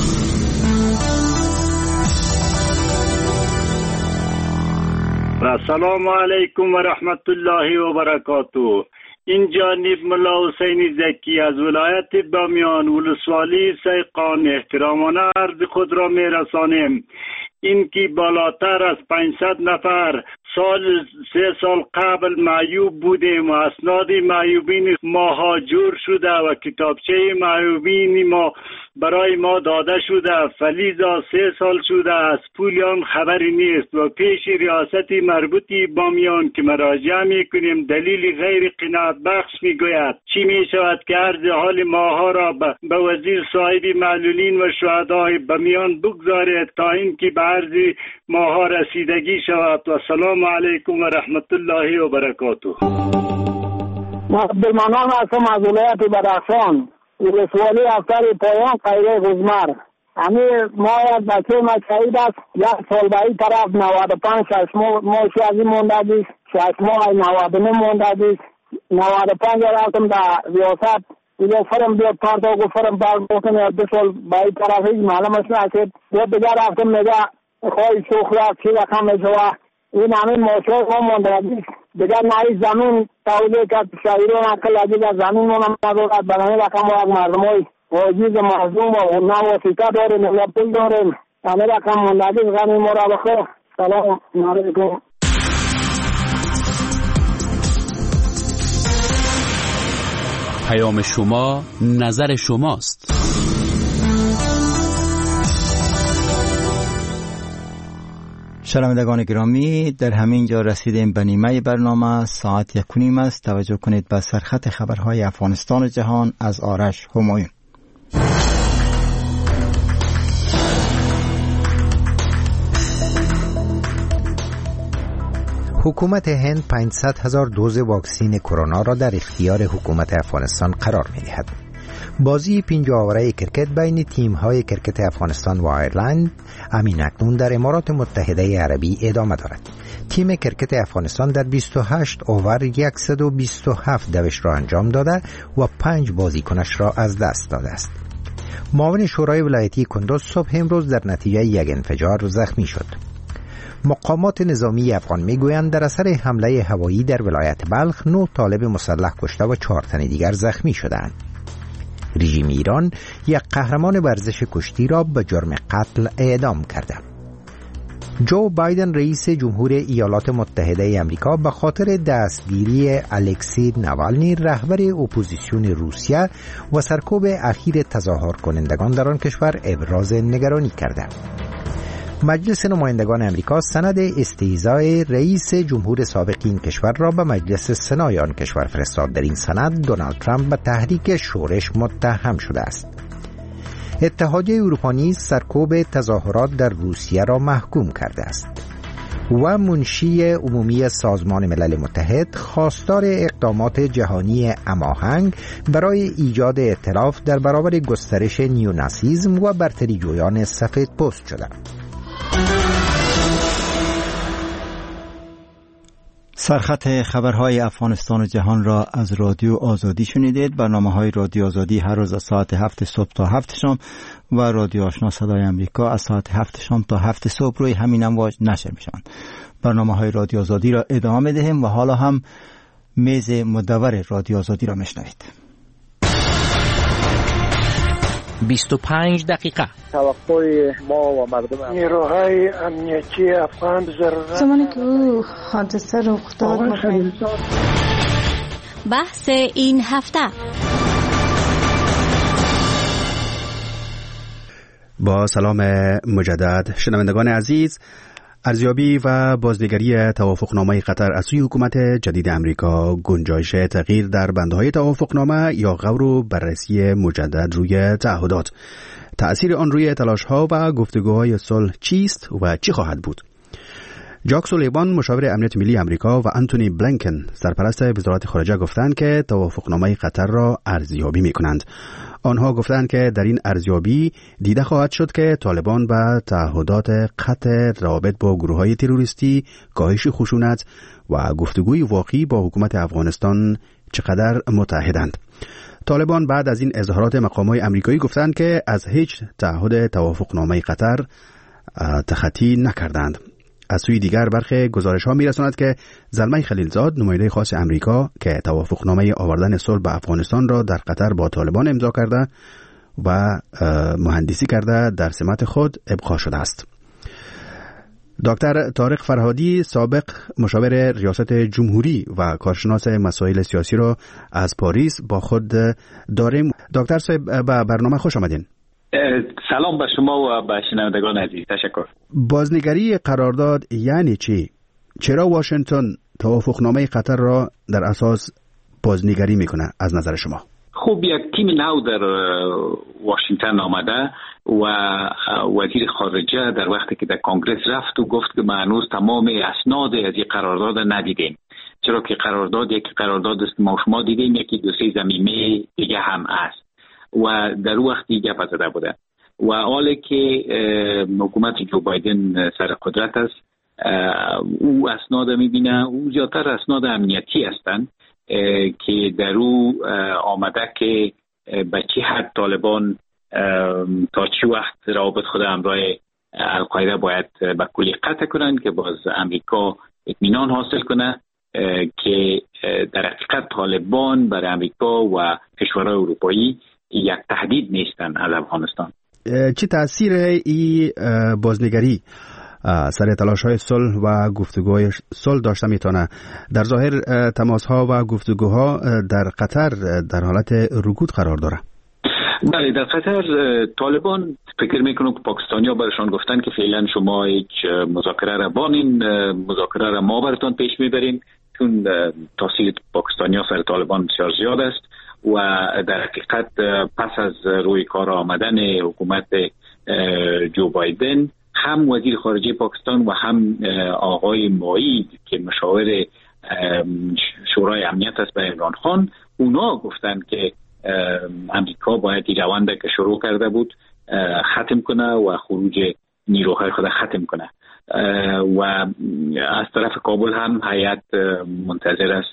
السلام علیکم و رحمت الله و برکاته. این جانب ملا حسین زکی از ولایت بامیان ولسوالی سیقان احترامانه عرض خود را میرسانم. این که بالاتر از 500 نفر 3 سال قبل معیوب بودیم و اسناد معیوبین ما ها جور شده و کتابچه معیوبین ما برای ما داده شده، فلیزا 3 سال شده از پولیان خبری نیست و پیش ریاست مربوطی بامیان که مراجعه میکنیم دلیل غیر قناعت بخش میگوید چی میشود که عرض حال ماها را به وزیر صاحب معلولین و شهدای بامیان بگذارید تا اینکه به عرض ماها رسیدگی شود. و سلام علیکم و رحمت الله و برکاته. عبدالمنان هستم از ولایت بدخشان ولسوالی افتر پایان قیره غزمر. همین ماه از بچه ما شهید است. 1 سال به این طرف 95 6 ماه از این مونده دیست، 6 ماه 99 مونده دیست. 95 رفتم در ریاست دیگه فرم بیاد پارتا و فرم گفتم 2 سال باید طرفی معلومش نشد. دیگه رفتم نگه خواهی سوخ رفت چی رقم میشوه این همین موشور ما مونده دیگه نهی زمین تولیه که شهیرون اکل عجیز زمین مونم ندارد برای رقم و مردم های عجیز مظلوم و نواسیقه داریم یا پول داریم همه رقم مونده غنی مرا بخیر. سلام علیکم. پیام شما نظر شماست. شنوندگان گرامی، در همین جا رسیدیم به نیمه برنامه. ساعت 1:30 است. توجه کنید به سرخط خبرهای افغانستان و جهان از آرش همایون. حکومت هند 500,000 دوز واکسین کرونا را در اختیار حکومت افغانستان قرار می‌دهد. بازی 5 آوره کرکت بین تیم‌های کرکت افغانستان و آیرلند اکنون در امارات متحده عربی ادامه دارد. تیم کرکت افغانستان در 28 اوور 127 دوش را انجام داده و 5 بازیکنش را از دست داده است. معاون شورای ولایتی کندوز صبح امروز در نتیجه یک انفجار زخمی شد. مقامات نظامی افغان میگویند در اثر حمله هوایی در ولایت بلخ 9 طالب مسلح کشته و 4 تن دیگر زخمی شدند. رژیم ایران یک قهرمان ورزش کشتی را به جرم قتل اعدام کرده. جو بایدن رئیس جمهور ایالات متحده آمریکا به خاطر دستگیری الکسی ناوالنی رهبر اپوزیسیون روسیه و سرکوب اخیر تظاهر کنندگان در آن کشور ابراز نگرانی کرده. مجلس نمایندگان امریکا سند استیضاح رئیس جمهور سابق این کشور را به مجلس سنای آن کشور فرستاد. در این سند دونالد ترامپ به تحریک شورش متهم شده است. اتحادیه اروپا نیز سرکوب تظاهرات در روسیه را محکوم کرده است و منشی عمومی سازمان ملل متحد خواستار اقدامات جهانی هماهنگ برای ایجاد ائتلاف در برابر گسترش نیوناسیسم و برتری جویان سفیدپوست شده. سرخط خبرهای افغانستان و جهان را از رادیو آزادی شنیدید. برنامه‌های رادیو آزادی هر روز از ساعت 7 صبح تا 7 شام و رادیو آشنا صدای امریکا از ساعت 7 شام تا 7 صبح روی همین امواج نشر میشوند. برنامه‌های رادیو آزادی را ادامه می‌دهیم و حالا هم میز مدور رادیو آزادی را میشنوید. 25 دقیقه توقع ما و مردم نیروهای امنیتی افغان ضرورت زمانی که او حادثه رخ داد بحث این هفته. با سلام مجدد شنوندگان عزیز، ارزیابی و بازنگری توافقنامه قطر از سوی حکومت جدید امریکا، گنجایش تغییر در بندهای توافقنامه یا غور و بررسی مجدد روی تعهدات، تأثیر آن روی تلاش‌ها و گفتگوهای صلح چیست و چی خواهد بود؟ جاک سولیوان مشاور امنیت ملی امریکا و آنتونی بلینکن سرپرست وزارت خارجه گفتند که توافقنامه قطر را ارزیابی می‌کنند. آنها گفتند که در این ارزیابی دیده خواهد شد که طالبان به تعهدات قطع رابط با گروه‌های تروریستی، کاهش خشونت و گفتگوی واقعی با حکومت افغانستان چقدر متحدند. طالبان بعد از این اظهارات مقامات آمریکایی گفتند که از هیچ تعهد توافقنامه قطر تخطی نکردند. از سوی دیگر برخی گزارش‌ها می‌رساند که زلمه خلیلزاد نماینده خاص آمریکا که توافقنامه آوردن صلح به افغانستان را در قطر با طالبان امضا کرده و مهندسی کرده در سمت خود ابقا شده است. دکتر طارق فرهادی سابق مشاور ریاست جمهوری و کارشناس مسائل سیاسی را از پاریس با خود داریم. دکتر صاحب به برنامه خوش آمدین. سلام به شما و به شنوندگان عزیز. تشکر. بازنگری قرارداد یعنی چی؟ چرا واشنگتن توافقنامه قطر را در اساس بازنگری میکنه از نظر شما؟ خب یک تیم نو در واشنگتن آمده و وزیر خارجه در وقتی که در کنگره رفت و گفت که ما هنوز تمام اسناد از این قرارداد ندیدیم، چرا که قرارداد یک قرارداد است ما شما دیدیم، یکی دو سه ضمیمه دیگه هم است و در وقتی گپ زده بوده و حالی که حکومت جو بایدن سر قدرت است، او اسناد میبینه، او زیادتر اسناد امنیتی هستند که در او آمده که به چه حد طالبان تا چه وقت روابط خود همراه القاعده باید به کلی قطع کنند که باز امریکا اطمینان حاصل کنه که در حقیقت طالبان برای امریکا و کشورهای اروپایی یک تهدید نیستند از افغانستان. چه تأثیر این بازنگری سر تلاش‌های صلح و گفتگوهای صلح داشته میتونه؟ در ظاهر تماس‌ها و گفتگوها در قطر در حالت رکود قرار داره. بله، در قطر طالبان فکر میکنم که پاکستانی‌ها برشان گفتن که فعلا شما هیچ مذاکره را بانین، مذاکره را ما براتون پیش میبریم، چون تاثیر پاکستانی‌ها سر طالبان بسیار زیاد است و در حقیقت پس از روی کار آمدن حکومت جو بایدن هم وزیر خارجه پاکستان و هم آقای معید که مشاور شورای امنیت است به عمران خان، اونا گفتن که امریکا باید این روند که شروع کرده بود ختم کنه و خروج نیروهای خود ختم کنه و از طرف کابل هم هیئت منتظر است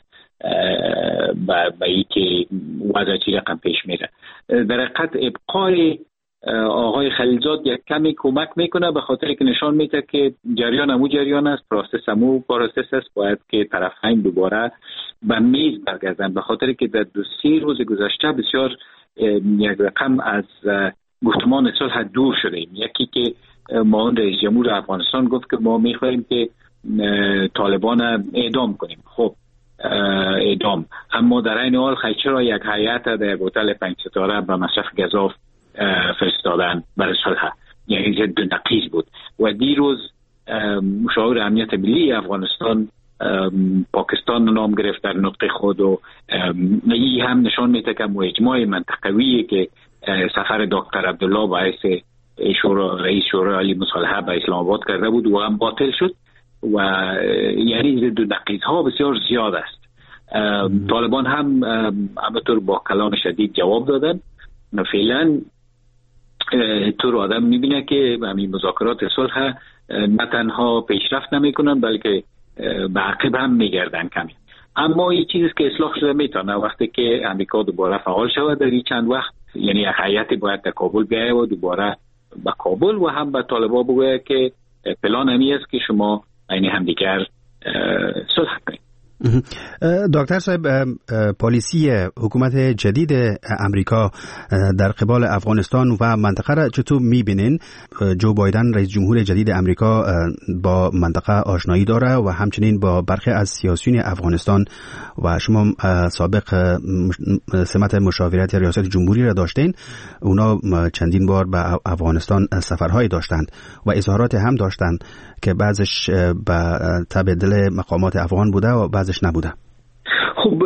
به ای که وضع چی رقم پیش میره. در حقیقت ابقای آقای خلیلزاد یک کمی کمک میکنه به خاطر که نشان میده که جریان همو جریان است، پروسس همو پروسس است، باید که طرفین دوباره به میز برگردن، به خاطر که در 2-3 روز گذشته بسیار یک رقم از گفتمان صلح دور شدیم. یکی که ما رئیس جمهور افغانستان گفت که ما میخواهیم که طالبان اعدام کنیم. خب اعدام، اما در این حال چرا یک هیئت در هتل 5 ستاره به مصرف گزاف فرستادن برای صلح؟ یعنی ضد نقیض بود. و دیروز مشاور امنیت ملی افغانستان پاکستان نام گرفت در نطق خود و این هم نشان میده که اجماع منطقویه که سفر دکتر عبدالله باعث رئیس شورای عالی مصالحه به اسلام آباد کرده بود و هم باطل شد و یعنی ضد نقیض ها بسیار زیاد است. طالبان هم همینطور با کلام شدید جواب دادن. فعلا طور آدم میبینه که همین مذاکرات صلح نه تنها پیشرفت نمیکنن بلکه به عقب هم میگردن کمی. اما این چیزی که اصلاح شده میتونه وقتی که امریکا دوباره فعال شود در این چند وقت، یعنی یک هیئت باید در کابل بیاید و دوباره به کابل و هم به طالبان بگوید که پلان همی است که شما عین همدیگر صلح کنید. دکتر صاحب، پالیسی حکومت جدید امریکا در قبال افغانستان و منطقه را چطور میبینین؟ جو بایدن رئیس جمهور جدید امریکا با منطقه آشنایی داره و همچنین با برخی از سیاسیون افغانستان و شما سابق سمت مشاورت ریاست جمهوری را داشتین، اونا چندین بار به افغانستان سفرهایی داشتند و اظهارات هم داشتند که بعضش به تبع دل مقامات افغان بوده و بعضش نبوده. خب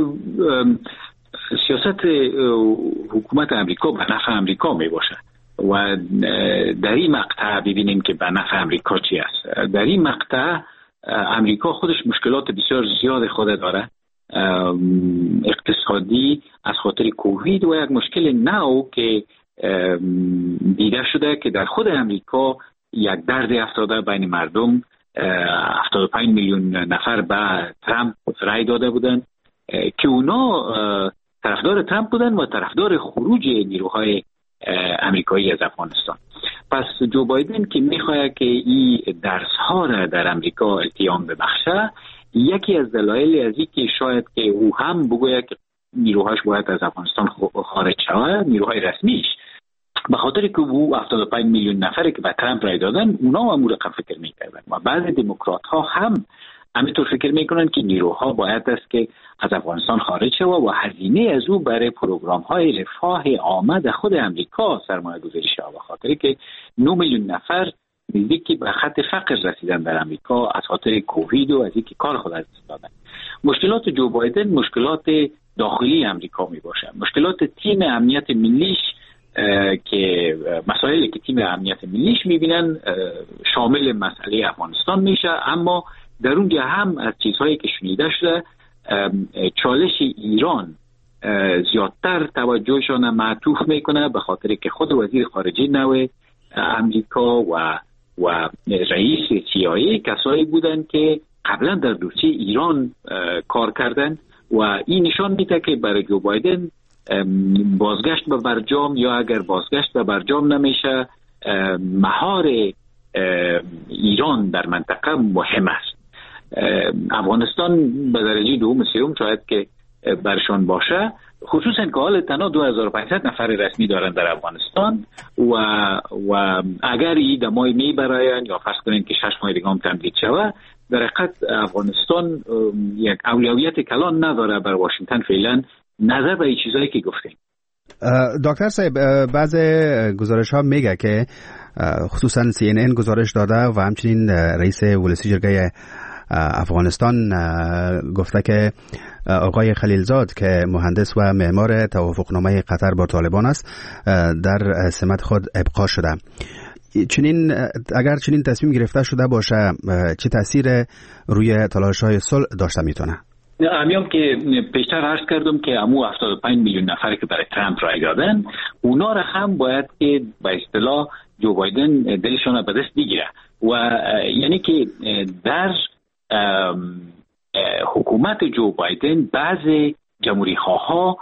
سیاست حکومت امریکا به نفع امریکا می باشه و در این مقطع ببینیم که به نفع امریکا چی است. در این مقطع امریکا خودش مشکلات بسیار زیاد خود داره، اقتصادی از خاطر کووید و یک مشکل نو که دیده شده که در خود امریکا یک درد افتاده بین مردم. 75 میلیون نفر به ترامپ رای داده بودن که اونا طرفدار ترامپ بودن و طرفدار خروج نیروهای امریکایی از افغانستان. پس جو بایدن که میخواد که این درس ها را در امریکا التیام ببخشه، یکی از دلایل از این که شاید که او هم بگوید که نیروهاش باید از افغانستان خارج شود، نیروهای رسمیش، به خاطر که او 75 میلیون نفری که به ترامپ رای دادن اونا هم رقم فکر میکردن و بعضی دموکرات ها هم همینطور فکر میکنن که نیروها باید است که از افغانستان خارج شود و هزینه از او برای پروگرام های رفاه آمد خود امریکا سرمایه گذاری شود، به خاطر که 9 میلیون نفر نزدیک به خط فقر رسیدن در امریکا از خاطر کووید و از اینکه کار خود از دست دادن. مشکلات جو بایدن مشکلات داخلی امریکا می باشه، مشکلات تیم امنیت ملیش که مسائلی که تیم امنیت ملیش میبینن شامل مسئله افغانستان میشه، اما در اونجا هم از چیزهایی که شنیده شده چالش ایران زیادتر توجهشان معطوف میکنه، به خاطر که خود وزیر خارجه نو امریکا و رئیس CIA کسایی بودن که قبلا در دوسیه ایران کار کردن و این نشان میده که برای جو بایدن بازگشت به برجام یا اگر بازگشت به برجام نمیشه مهار ایران در منطقه مهم است. افغانستان به درجه دوم سوم شاید که برشان باشه، خصوصا که حال تنها 2500 نفر رسمی دارن در افغانستان و اگر این دمای میبراین یا فرض کنین که 6 ماه دیگه هم تمدید شود، در حقیقت افغانستان یک اولویت کلان نداره بر واشنگتن فعلا نظر به این چیزایی که گفتیم. دکتر صاحب، بعض گزارش ها میگه که خصوصا CNN گزارش داده و همچنین رئیس ولسی جرگه افغانستان گفته که آقای خلیلزاد که مهندس و معمار توافقنامه قطر با طالبان است در سمت خود ابقا شده. اگر چنین تصمیم گرفته شده باشه چه تاثیر روی تلاش‌های صلح داشته میتونه؟ همیام که پیشتر عرض کردم که امو 75 میلیون نفری که برای ترامپ رای دادن، اونا را هم باید که به اصطلاح جو بایدن دلشون به دست بگیره و یعنی که در حکومت جو بایدن بعض جمهوری خواه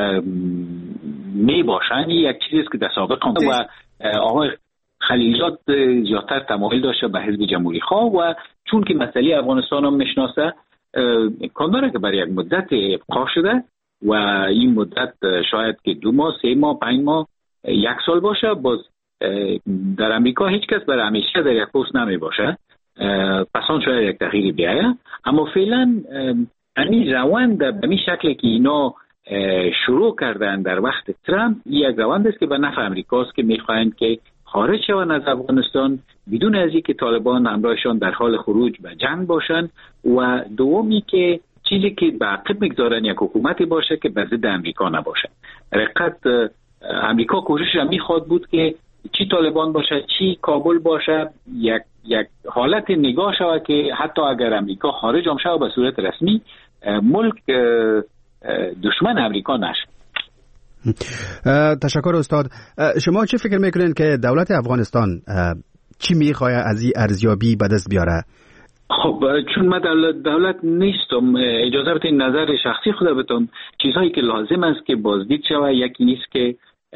می باشن. یک چیزی که در سابق هم و آقای خلیلزاد زیادتر تمایل داشته به حزب جمهوری خواه و چون که مسئله افغانستان هم میشناسه امکان داره که برای یک مدت ابقا شده و این مدت شاید که 2 ماه 3 ماه 5 ماه 1 سال باشه. باز در امریکا هیچ کس برای همیشه در یک پست نمی باشه، پس آن شاید یک تغییری بیایه. اما فعلا این روند به این شکل که اینا شروع کردن در وقت ترامپ یک روند است که به نفع امریکاست که میخواهند که خارج شوند از افغانستان بدون از اینکه طالبان همراهشان در حال خروج به جنگ باشند و دومی که چیزی که به عقب میگذارن یک حکومتی باشه که به ضد امریکا نباشه. حقیقت امریکا کوشش میخواد بود که چی طالبان باشه چی کابل باشه یک حالت نگاه شود که حتی اگر امریکا خارج هم شود به صورت رسمی ملک دشمن امریکا نشه. تشکر استاد. شما چه فکر میکنین که دولت افغانستان چی میخواه از این ارزیابی به دست بیاره؟ خب چون من دولت نیستم، اجازه بدین نظر شخصی خود بتم. چیزهایی که لازم است که بازدید شود یکی نیست که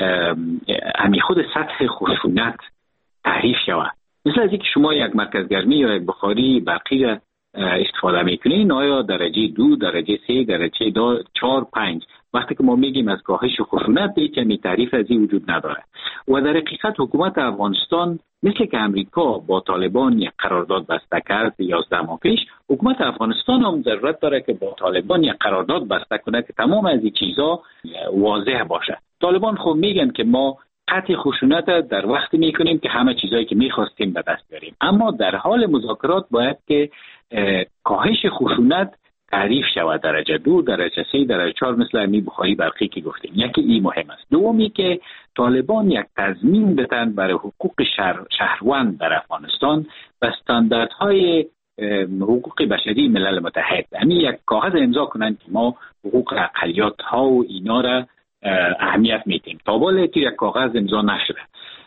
همی خود سطح خشونت تعریف شود. مثل از اینکه شما یک مرکز گرمی یا یک بخاری برقی را استفاده میکنین، آیا درجه 2 درجه 3 درجه 4 5 وقتی که ما میگیم از کاهش خشونت به هیچ تعریف از این وجود نداره. و در حقیقت حکومت افغانستان مثل که امریکا با طالبان یک قرارداد بسته کرد 11 ماه پیش، حکومت افغانستان هم ضرورت داره که با طالبان یک قرارداد بسته کنه که تمام از این چیزا واضح باشه. طالبان خب میگن که ما قطع خشونت در وقتی میکنیم که همه چیزایی که میخواستیم به دست بیاریم، اما در حال مذاکرات باید که کاهش خشونت تعریف شود، درجه 2 درجه 3 درجه 4 مثل امی بخاری برقی که گفتیم. یکی این مهم است. دومی که طالبان یک تضمین بدن برای حقوق شهروند در افغانستان و استانداردهای حقوق بشری ملل متحد، یعنی یک کاغذ امضا کنند که ما حقوق اقلیت ها و اینا را اهمیت میدیم. تا بالا یک کاغذ امضا نشده.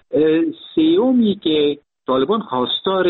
سومی که طالبان خواستار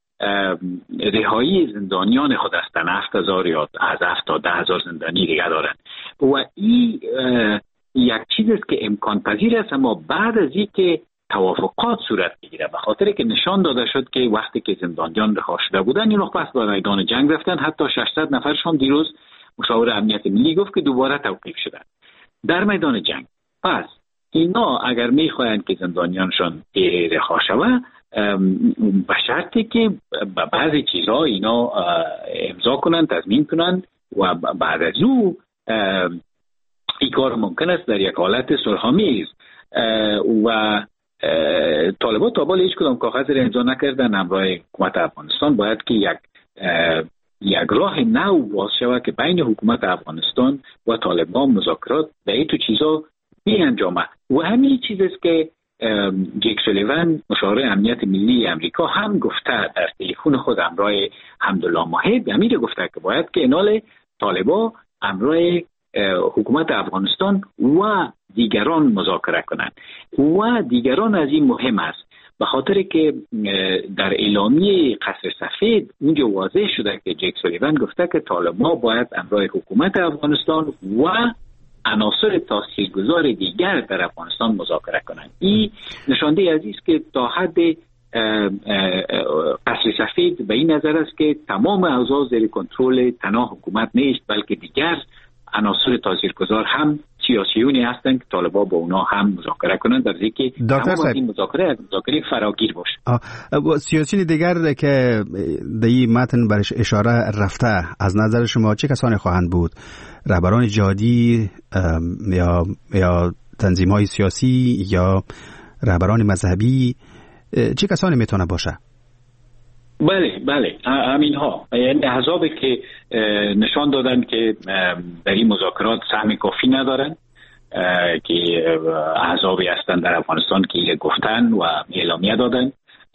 رهایی زندانیان خود هستند، 7000 یا از 7 تا 10000 زندانی دیگه دارن و این یک چیز است که امکان پذیر است، اما بعد از اینکه توافقات صورت بگیره، به خاطر که نشان داده شد که وقتی که زندانیان رها شده بودن این وقت به میدان جنگ رفتن، حتی 600 نفرشون دیروز مشاور امنیت ملی گفت که دوباره توقیف شدن در میدان جنگ. پس اینا اگر میخواین که زندانیانشون رها شود به شرطی که بعضی چیزها اینا امضا کنن، تضمین کنن و بعد از او این کار ممکن است در یک حالت صلح‌آمیز و طالبان تا بالا هیچ کدام کاغذ را امضا نکردن همراه حکومت افغانستان. باید که یک راه نو باز شود که بین حکومت افغانستان و طالبان مذاکرات به این تو چیزا بیانجامه و همین چیز است که جیک سولیوان مشاور امنیت ملی امریکا هم گفته در تلفن خود همراه حمدالله ماهد، امیر گفته که باید که انال طالبان همراه حکومت افغانستان و دیگران مذاکره کنند و دیگران از این مهم است. به خاطر که در اعلامیه قصر سفید اونجا واضح شده که جک سولیوان گفته که طالبان باید همراه حکومت افغانستان و عناصر تاثیرگذار دیگر در افغانستان مذاکره کنند. این نشانده عزیز که تا حد قصر سفید به این نظر است که تمام اوضاع زیر کنترل تنها حکومت نیست، بلکه دیگر عناصر تاثیرگذار هم سیاسیونی هستند که طالبان با اونا هم مذاکره کنند، در حالی که تمام این مذاکره فراگیر باشه. سیاسیون دیگر که در این متن برش اشاره رفته از نظر شما چه کسانی خواهند بود؟ رهبران جهادی یا تنظیم‌های سیاسی یا رهبران مذهبی؟ چه کسانی میتونه باشه؟ بله همین ها، یعنی احزابی که نشان دادن که در این مذاکرات سهم کافی ندارن، که احزابی هستن در افغانستان که گفتن و اعلامیه دادن،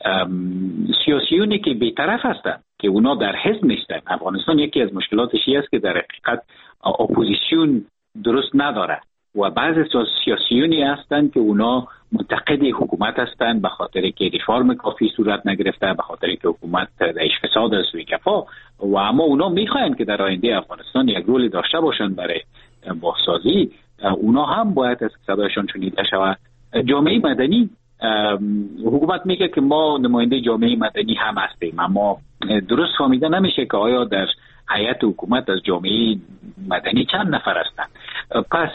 سیاسیونی که بی‌طرف هستن که اونا در حزب نیستن. افغانستان یکی از مشکلاتش است که در حقیقت اپوزیسیون درست نداره و بعضی سیاسیونی هستند که اونا منتقد حکومت هستند به خاطر که ریفرم کافی صورت نگرفته، به خاطر که حکومت درش فساد از سوی کفا، و اما اونا میخواین که در آینده افغانستان یک رول داشته باشن برای بازسازی. اونا هم باید از صدایشان شنیده شود. جامعه مدنی، حکومت میگه که ما نماینده جامعه مدنی هم هستیم، اما درست فهمیده نمیشه که آیا در هیئت حکومت از جامعه مدنی چند نفر هستند. پس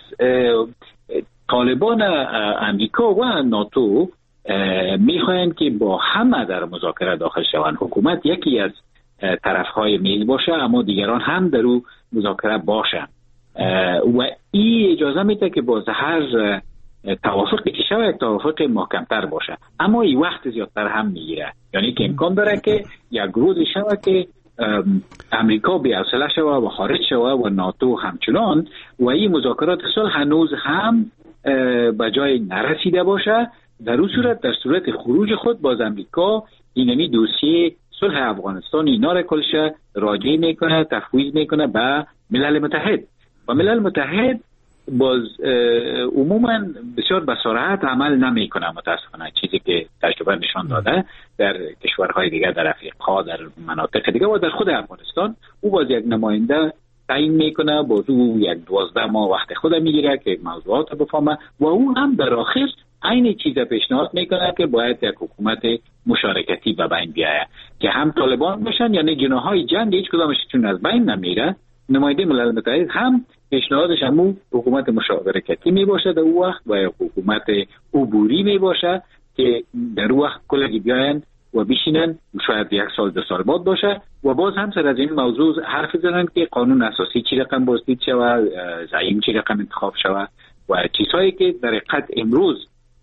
طالبان امریکا و ناتو میخواین که با همه در مذاکره داخل شوند. حکومت یکی از طرفهای میز باشه اما دیگران هم در او مذاکره باشن و این اجازه میده که باز هر توافقی که شود یک توافق محکمتر باشه، اما این وقت زیادتر هم میگیره. یعنی که امکان داره که یک روزی شود که امریکا بی‌حوصله شود و خارج شود و ناتو همچنان، و این مذاکرات صلح هنوز هم به جای نرسیده باشه. در اون صورت، در صورت خروج خود، باز امریکا اینمی دوسیه صلح افغانستان اینا را کلش راجع میکنه، تفویض میکنه به ملل متحد و ملل متحد باز عموما بسیار به سرعت عمل نمیکنه متاسفانه، چیزی که تجربه نشان داده در کشورهای دیگر، در افریقا، در مناطق دیگر و در خود افغانستان. او باز یک نماینده تعیین میکنه، باز او یک 12 ماه وقت خود میگیره که موضوعات رو بفهمه و او هم در آخر عین چیز پیشنهاد میکنه که باید یک حکومت مشارکتی به بین بیاید که هم طالبان باشن، یعنی جناحهای جنگ هیچ کدامش چون از بین نمیره. نماینده ملل متحد هم پیشنهادش همون حکومت مشارکتی می باشه در اون وقت و حکومت عبوری می باشه که در اون وقت کلگی بیاین و بشینن، شاید 1 سال 2 سال بعد باشه و باز هم سر از این موضوع حرف بزنن که قانون اساسی چی رقم بازدید شود، زعیم چی رقم انتخاب شود و چیزهایی که در حقیقت امروز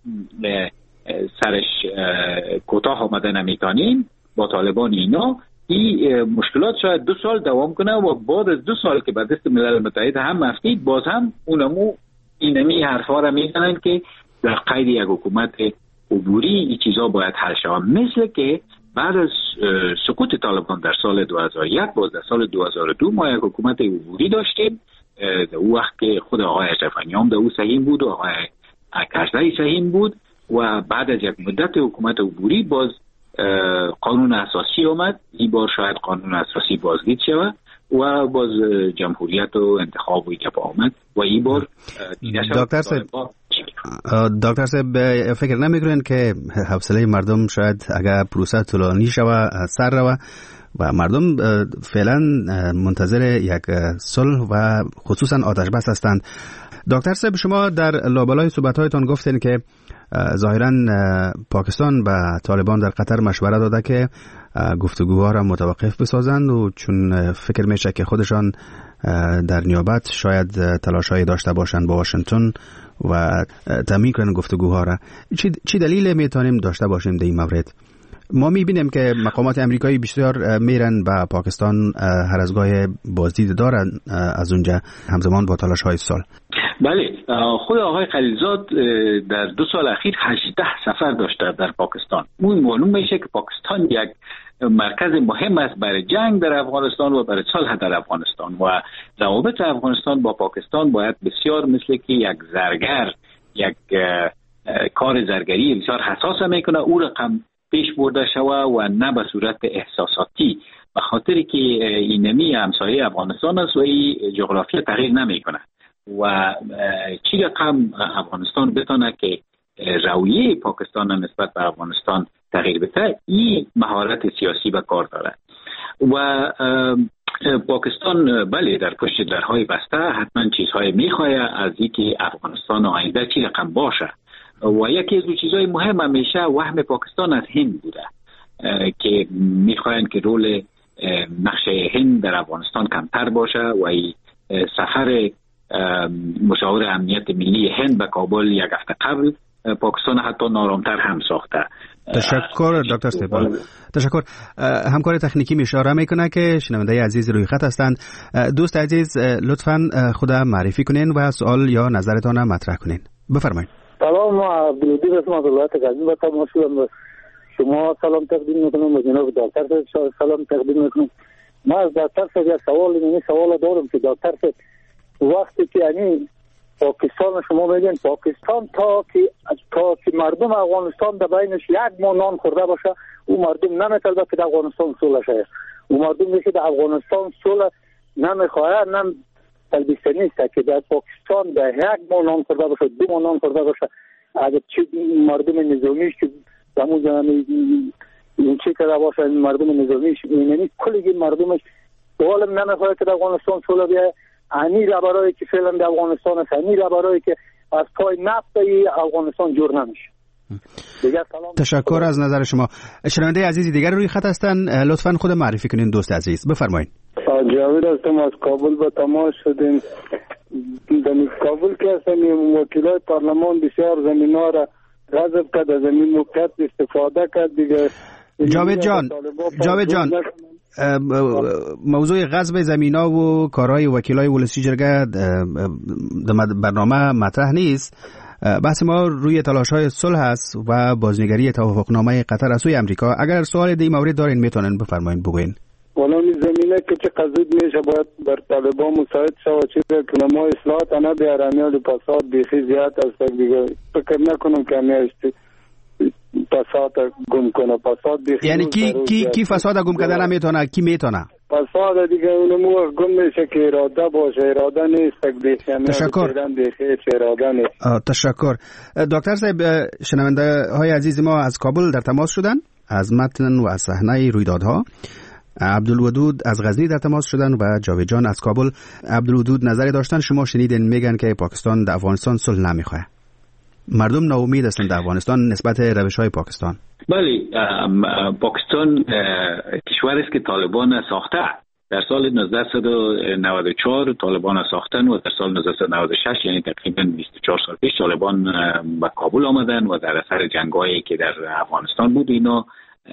سرش کوتاه آمده نمیتونیم با طالبان اینا. این مشکلات شاید 2 سال دوام کنه و بعد از 2 سال که بعد دست ملل متحد هم مفتید، باز هم اونمو اینمی حرفا را میزنن که در قید یک حکومت عبوری این چیزا باید حل شود. مثل که بعد از سقوط طالبان در سال 2001 باز در سال 2002 ما یک حکومت عبوری داشتیم، در اون وقت که خود آقای اشرف غنی در اون سهیم بود و آقای کرزی سهیم بود و بعد از یک مدت حکومت عبوری باز قانون اساسی اومد. این بار شاید قانون اساسی بازدید شود و باز جمهوریت و انتخاب و ایجاب آمد و این بار دیده شود. دکتر صاحب فکر نمیکنین که حوصله مردم شاید اگر پروسه طولانی شود سر رود و مردم فعلا منتظر یک صلح و خصوصا آتش بس هستند؟ دکتر صاحب شما در لابلای صحبت‌هایتان گفتین که ظاهراً پاکستان به طالبان در قطر مشوره داده که گفتگوها را متوقف بسازند و چون فکر میشه که خودشان در نیابت شاید تلاش‌هایی داشته باشند با واشنگتن و تامین کنند گفتگوها را. چی دلیل میتونیم داشته باشیم در این مورد؟ ما میبینیم که مقامات امریکایی بسیار میرن به پاکستان، هر از گاه بازدید دارن از اونجا همزمان با تلاش‌های صلح. بله، خود آقای خلیلزاد در 2 سال اخیر 18 سفر داشته در پاکستان. اون معلوم میشه که پاکستان یک مرکز مهم است برای جنگ در افغانستان و برای صلح در افغانستان و روابط افغانستان با پاکستان باید بسیار مثل که یک زرگر، یک کار زرگری بسیار حساس میکنه او رقم پیش برده شوه و نه به صورت احساساتی، به خاطر که اینمی همسایه افغانستان است و این جغرافیا تغییر نمیکنه و چی رقم افغانستان بتونه که رویه پاکستان نسبت به افغانستان تغییر بده، این مهارت سیاسی به کار داره و پاکستان بله در پشت درهای بسته حتما چیزهای میخواه از اینکه افغانستان آینده چی رقم باشه و یکی از چیزهای مهم همیشه وهم پاکستان از هند بوده که میخواین که رول نقش هند در افغانستان کمتر باشه و سفر مشاور امنیت ملی هند به کابل یک هفته قبل پاکستان حتی نارامتر هم ساخته. تشکر دکتر سیبال. تشکر. همکار تکنیکی اشاره میکنه که شنونده عزیز روی خط هستند. دوست عزیز لطفاً خود معرفی کنین و سوال یا نظرتان مطرح کنین. بفرمایید. سلام، عبدالودی هستم از ولایت غزنی با تماشا شما سلام تقدیم میکنم و جناب دکتر سلام تقدیم میکنم. من از دکتر یک سوال دارم که دکتر وقتی که یعنی پاکستان شما میگین پاکستان تا که مردم افغانستان در بینش یک ماه نان خورده باشه او مردم نمیتونه که در افغانستان صلح شه. او مردم میگه در افغانستان صلح نمیخواد، نه تلبیسه نیست که در پاکستان در یک ماه نان خورده باشه، 2 ماه نان خورده باشه. اگه چه مردم نظامیش که دمون این چی کرده باشه مردم نظامیش یعنی کلی مردمش عالم نمیخواد که در افغانستان صلح بیه. انی را برای که فعلا در افغانستان است، انی را برای که از پای نفت افغانستان جور نمیشه. تشکر از نظر شما. شنونده عزیزی دیگر روی خط هستن، لطفاً خود معرفی کنین دوست عزیز. بفرمایید. جاوید هستم از کابل به تماس شدیم. در کابل که هستیم وکیلای پارلمان بسیار زمینا را غصب کرد، از زمین موقعیت استفاده کرد دیگه. جاوید جان موضوع غصب زمینا و کارهای وکیلای ولسی جرگه برنامه مطرح نیست. بحث ما روی تلاش‌های صلح است و بازنگری توافقنامه قطر از سوی امریکا. اگر سوال دی مورد دارین میتونن بفرمایید بگوین. والا این زمینه که چه قضیه میشه باید بر طالبان مساعد شود چیزی که ما اصلاحات انا بیارانیال پاسات بیخی زیاد است دیگه فکر نکنم که همیشه فساد گم کنه. فساد بیخی یعنی کی فساد گم کردن نمیتونه، کی میتونه؟ فساد دیگه اونمو گم میشه که اراده باشه، اراده نیست بیخی. تشکر. اراده نیست. تشکر. دکتر صاحب شنونده های عزیز ما از کابل در تماس شدن از متن و از صحنه رویدادها. عبدالودود از غزنی در تماس شدن و جاوید جان از کابل. عبدالودود نظری داشتن، شما شنیدین میگن که پاکستان در افغانستان صلح نمیخواد. مردم ناامید هستند در افغانستان نسبت روش‌های پاکستان. بله، پاکستان کشوری است که طالبان ساخته. در سال 1994 طالبان ساختن و در سال 1996 یعنی تقریبا 24 سال پیش طالبان به کابل آمدن و در اثر جنگایی که در افغانستان بود اینا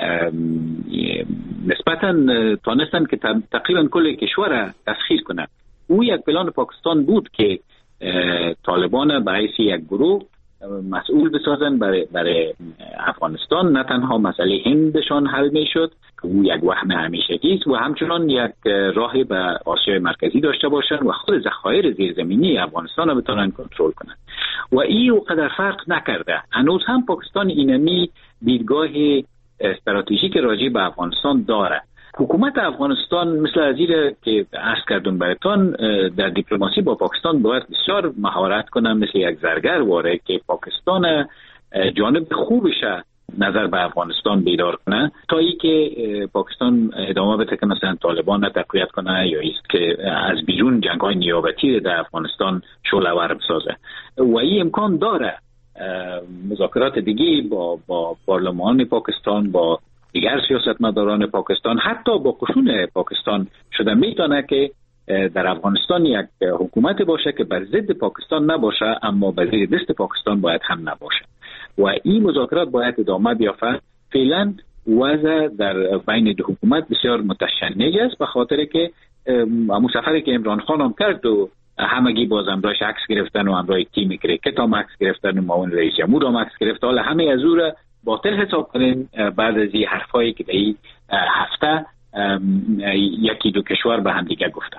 نسبتاً تانستن که تقریبا کل کشور تسخیر کنند. او یک پلان پاکستان بود که طالبان به حیث یک گروه مسئول بسازن برای افغانستان. نه تنها مسئله هندشان حل می شد که او یک وهم همیشگی است و همچنان یک راهی به آسیای مرکزی داشته باشن و خود ذخایر زیرزمینی افغانستان را بتونن کنترل کنن و این اونقدر فرق نکرده. هنوز هم پاکستان اینمی دیدگاه استراتژیک راجع به افغانستان داره. حکومت افغانستان مثل ازیره که عرض کردم براتون در دیپلماسی با پاکستان باید بسیار مهارت کنه، مثل یک زرگر واره که پاکستان جانب خوبش نظر به افغانستان بیدار کنه تا ای که پاکستان ادامه بده که مثلا طالبان تقویت کنه یا ایست که از بیرون جنگ‌های نیابتی در افغانستان شعله‌ور بسازه و این امکان داره. مذاکرات دیگه با پارلمان پاکستان، با دیگر سیاستمداران پاکستان، حتی با قشون پاکستان شده میتونه که در افغانستان یک حکومت باشه که بر ضد پاکستان نباشه اما بر زیر دست پاکستان باید هم نباشه و این مذاکرات باید ادامه بیافته. فعلا وضع در بین دو حکومت بسیار متشنج است به خاطر که همون سفری که عمران خان هم کرد و همگی باز امرایش عکس گرفتن و امرای تیم کرکت هم عکس گرفتن و معاون رئیس جمهور هم عکس گرفت. حالا همه از او را باطل حساب کنین بعد از این حرفایی که در این هفته یکی دو کشور به هم دیگه گفتن.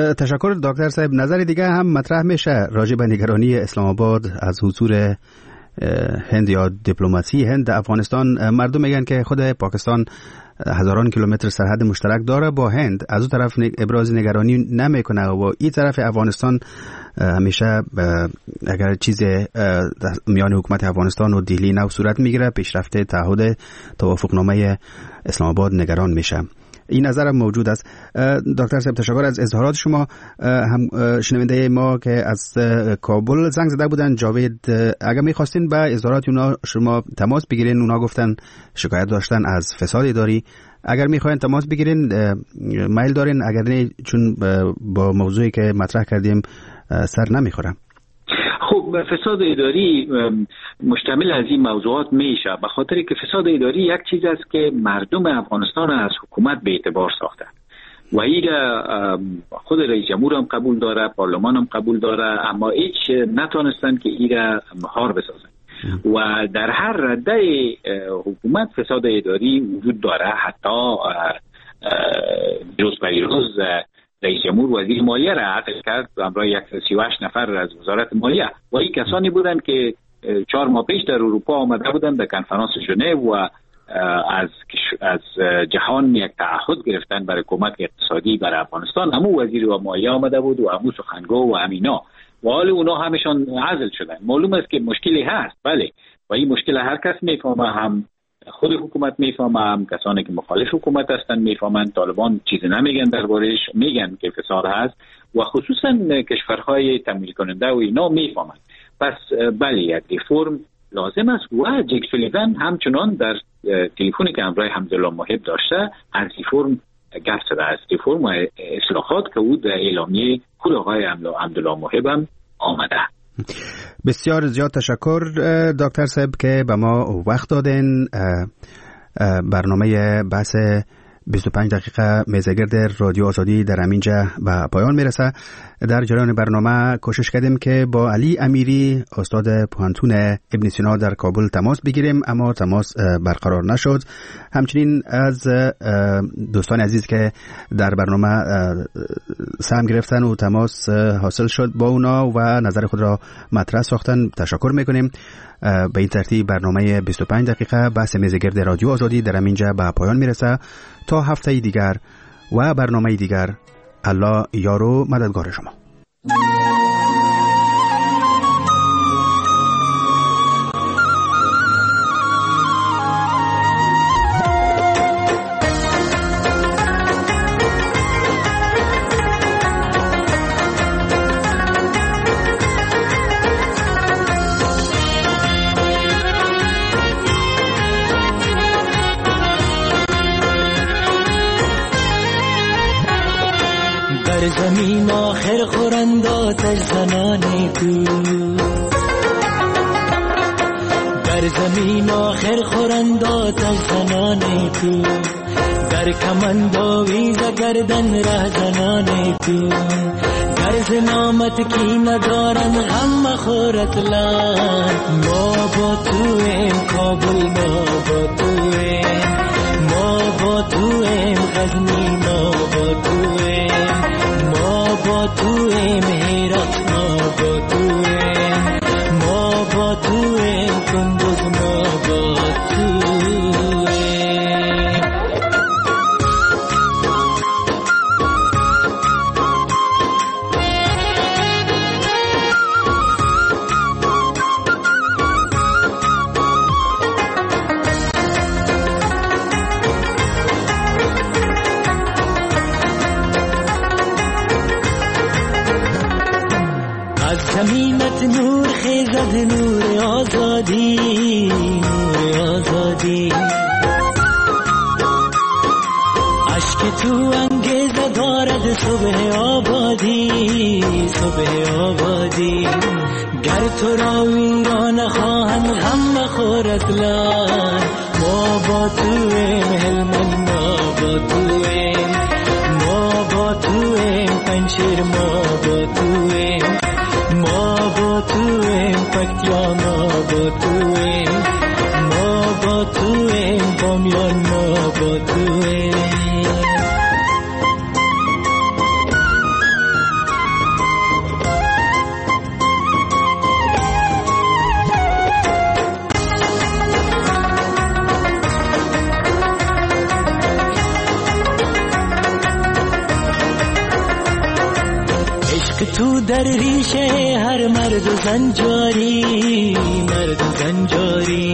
تشکر دکتر صاحب. نظر دیگه هم مطرح میشه راجع به نگرانی اسلام آباد از حضور هند یا دیپلماسی هند افغانستان، مردم میگن که خود پاکستان هزاران کیلومتر سرحد مشترک داره با هند، از اون طرف ابراز نگرانی نمیکنه و این طرف افغانستان همیشه اگر چیز میان حکومت افغانستان و دهلی نو صورت میگیره، پیشرفت تعهد توافقنامه اسلام آباد نگران میشه. این نظر موجود است. دکتر صاحب تشکر از اظهارات شما. هم شنونده ما که از کابل زنگ زده بودن، جاوید، اگر میخواستین با اظهارات اونا شما تماس بگیرین، اونا گفتن شکایت داشتن از فساد اداری. اگر میخواین تماس بگیرین میل دارین، اگر نه چون با موضوعی که مطرح کردیم سر نمیخوره. خب فساد اداری مشتمل از این موضوعات میشه، به خاطر که فساد اداری یک چیز است که مردم افغانستان از حکومت به اعتبار ساخته و این خود رئیس جمهور هم قبول داره، پارلمان هم قبول داره، اما هیچ نتونستن که این را مهار بسازن و در هر رده حکومت فساد اداری وجود داره. حتی روز به روز رئیس جمهور وزیر مالیه را عطل کرد همراه 138 نفر از وزارت مالیه و این کسانی بودند که 4 ماه پیش در اروپا آمده بودند در کنفرانس ژنو و از جهان یک تعهد گرفتن برای کمک اقتصادی برای افغانستان. همون وزیر و مالیه آمده بود و همون سخنگو و همینا و حال اونا همشان عزل شدن. معلوم است که مشکلی هست، بله، و این مشکل هر کس میفهمه، هم خود حکومت میفهمه، هم کسانی که مخالف حکومت هستن میفهمن. طالبان چیزی نمیگن دربارش، میگن که فساد هست و خصوصا کشورهای تمویل کننده و اینا میفهمن. پس بله یک ریفرم لازم است و جک سولیوان همچنان در تلفنی که همراه حمدالله محب داشته از ریفرم گفت زده است. ریفرم و اصلاحات که او در اعلامیه خود آقای حمدالله محب هم آمده. بسیار زیاد تشکر دکتر صاحب که به ما وقت دادین. برنامه بحث 25 دقیقه میزگرد رادیو آزادی در همینجا به پایان میرسه. در جریان برنامه کوشش کردیم که با علی امیری استاد پوهنتون ابن سینا در کابل تماس بگیریم، اما تماس برقرار نشد. همچنین از دوستان عزیز که در برنامه سهم گرفتن و تماس حاصل شد با اونا و نظر خود را مطرح ساختن تشکر میکنیم. به این ترتیب برنامه 25 دقیقه بحث میزگرد رادیو آزادی در همینجا به پایان میرسه. تا هفته دیگر و برنامه دیگر، الله یار و مددگار شما. در زمین آخر خورند آتش زنان تو، در زمین آخر خورند آتش زنان تو، در کمند آویز گردن ره زنان تو، در زنامت کی ندارن غم مخورت لان. ما با تو ایم کابل، ما با تو ایم، ما با تو ایم غزنی، ما با تو ایم، ما با تو ایم هرات، ما با تو ایم، ما با تو ایم کندوز، ما با تو ایم. زمینت نور خیزد، نور آزادی، نور آزادی. عشق تو انگیزه دارد صبح آبادی، صبح آبادی. گر تو را ویران خواهند غم مخورد لان. ما با تو ایم هلمند، ما با تو ایم، ما با تو ایم پنشیر، ما با تو ایم، ما با تو ایم پکتیا، ما با تو ایم، ما با تو ایم بامیان، ما با تو ایم. عشق تو در ریشه هر مرد و زن جاری، مرد و زن جاری.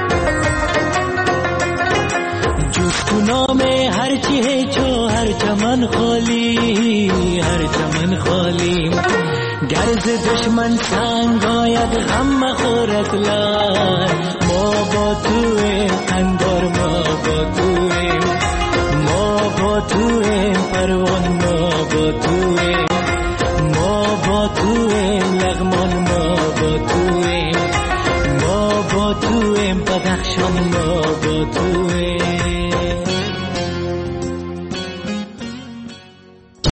جز تو نام هر چی چو هر چمن خالی، هر چمن خالی. گرز دشمن سنگ آید غم مخورت لار، ما با تویم اندار، ما با تویم، ما با تویم پروانه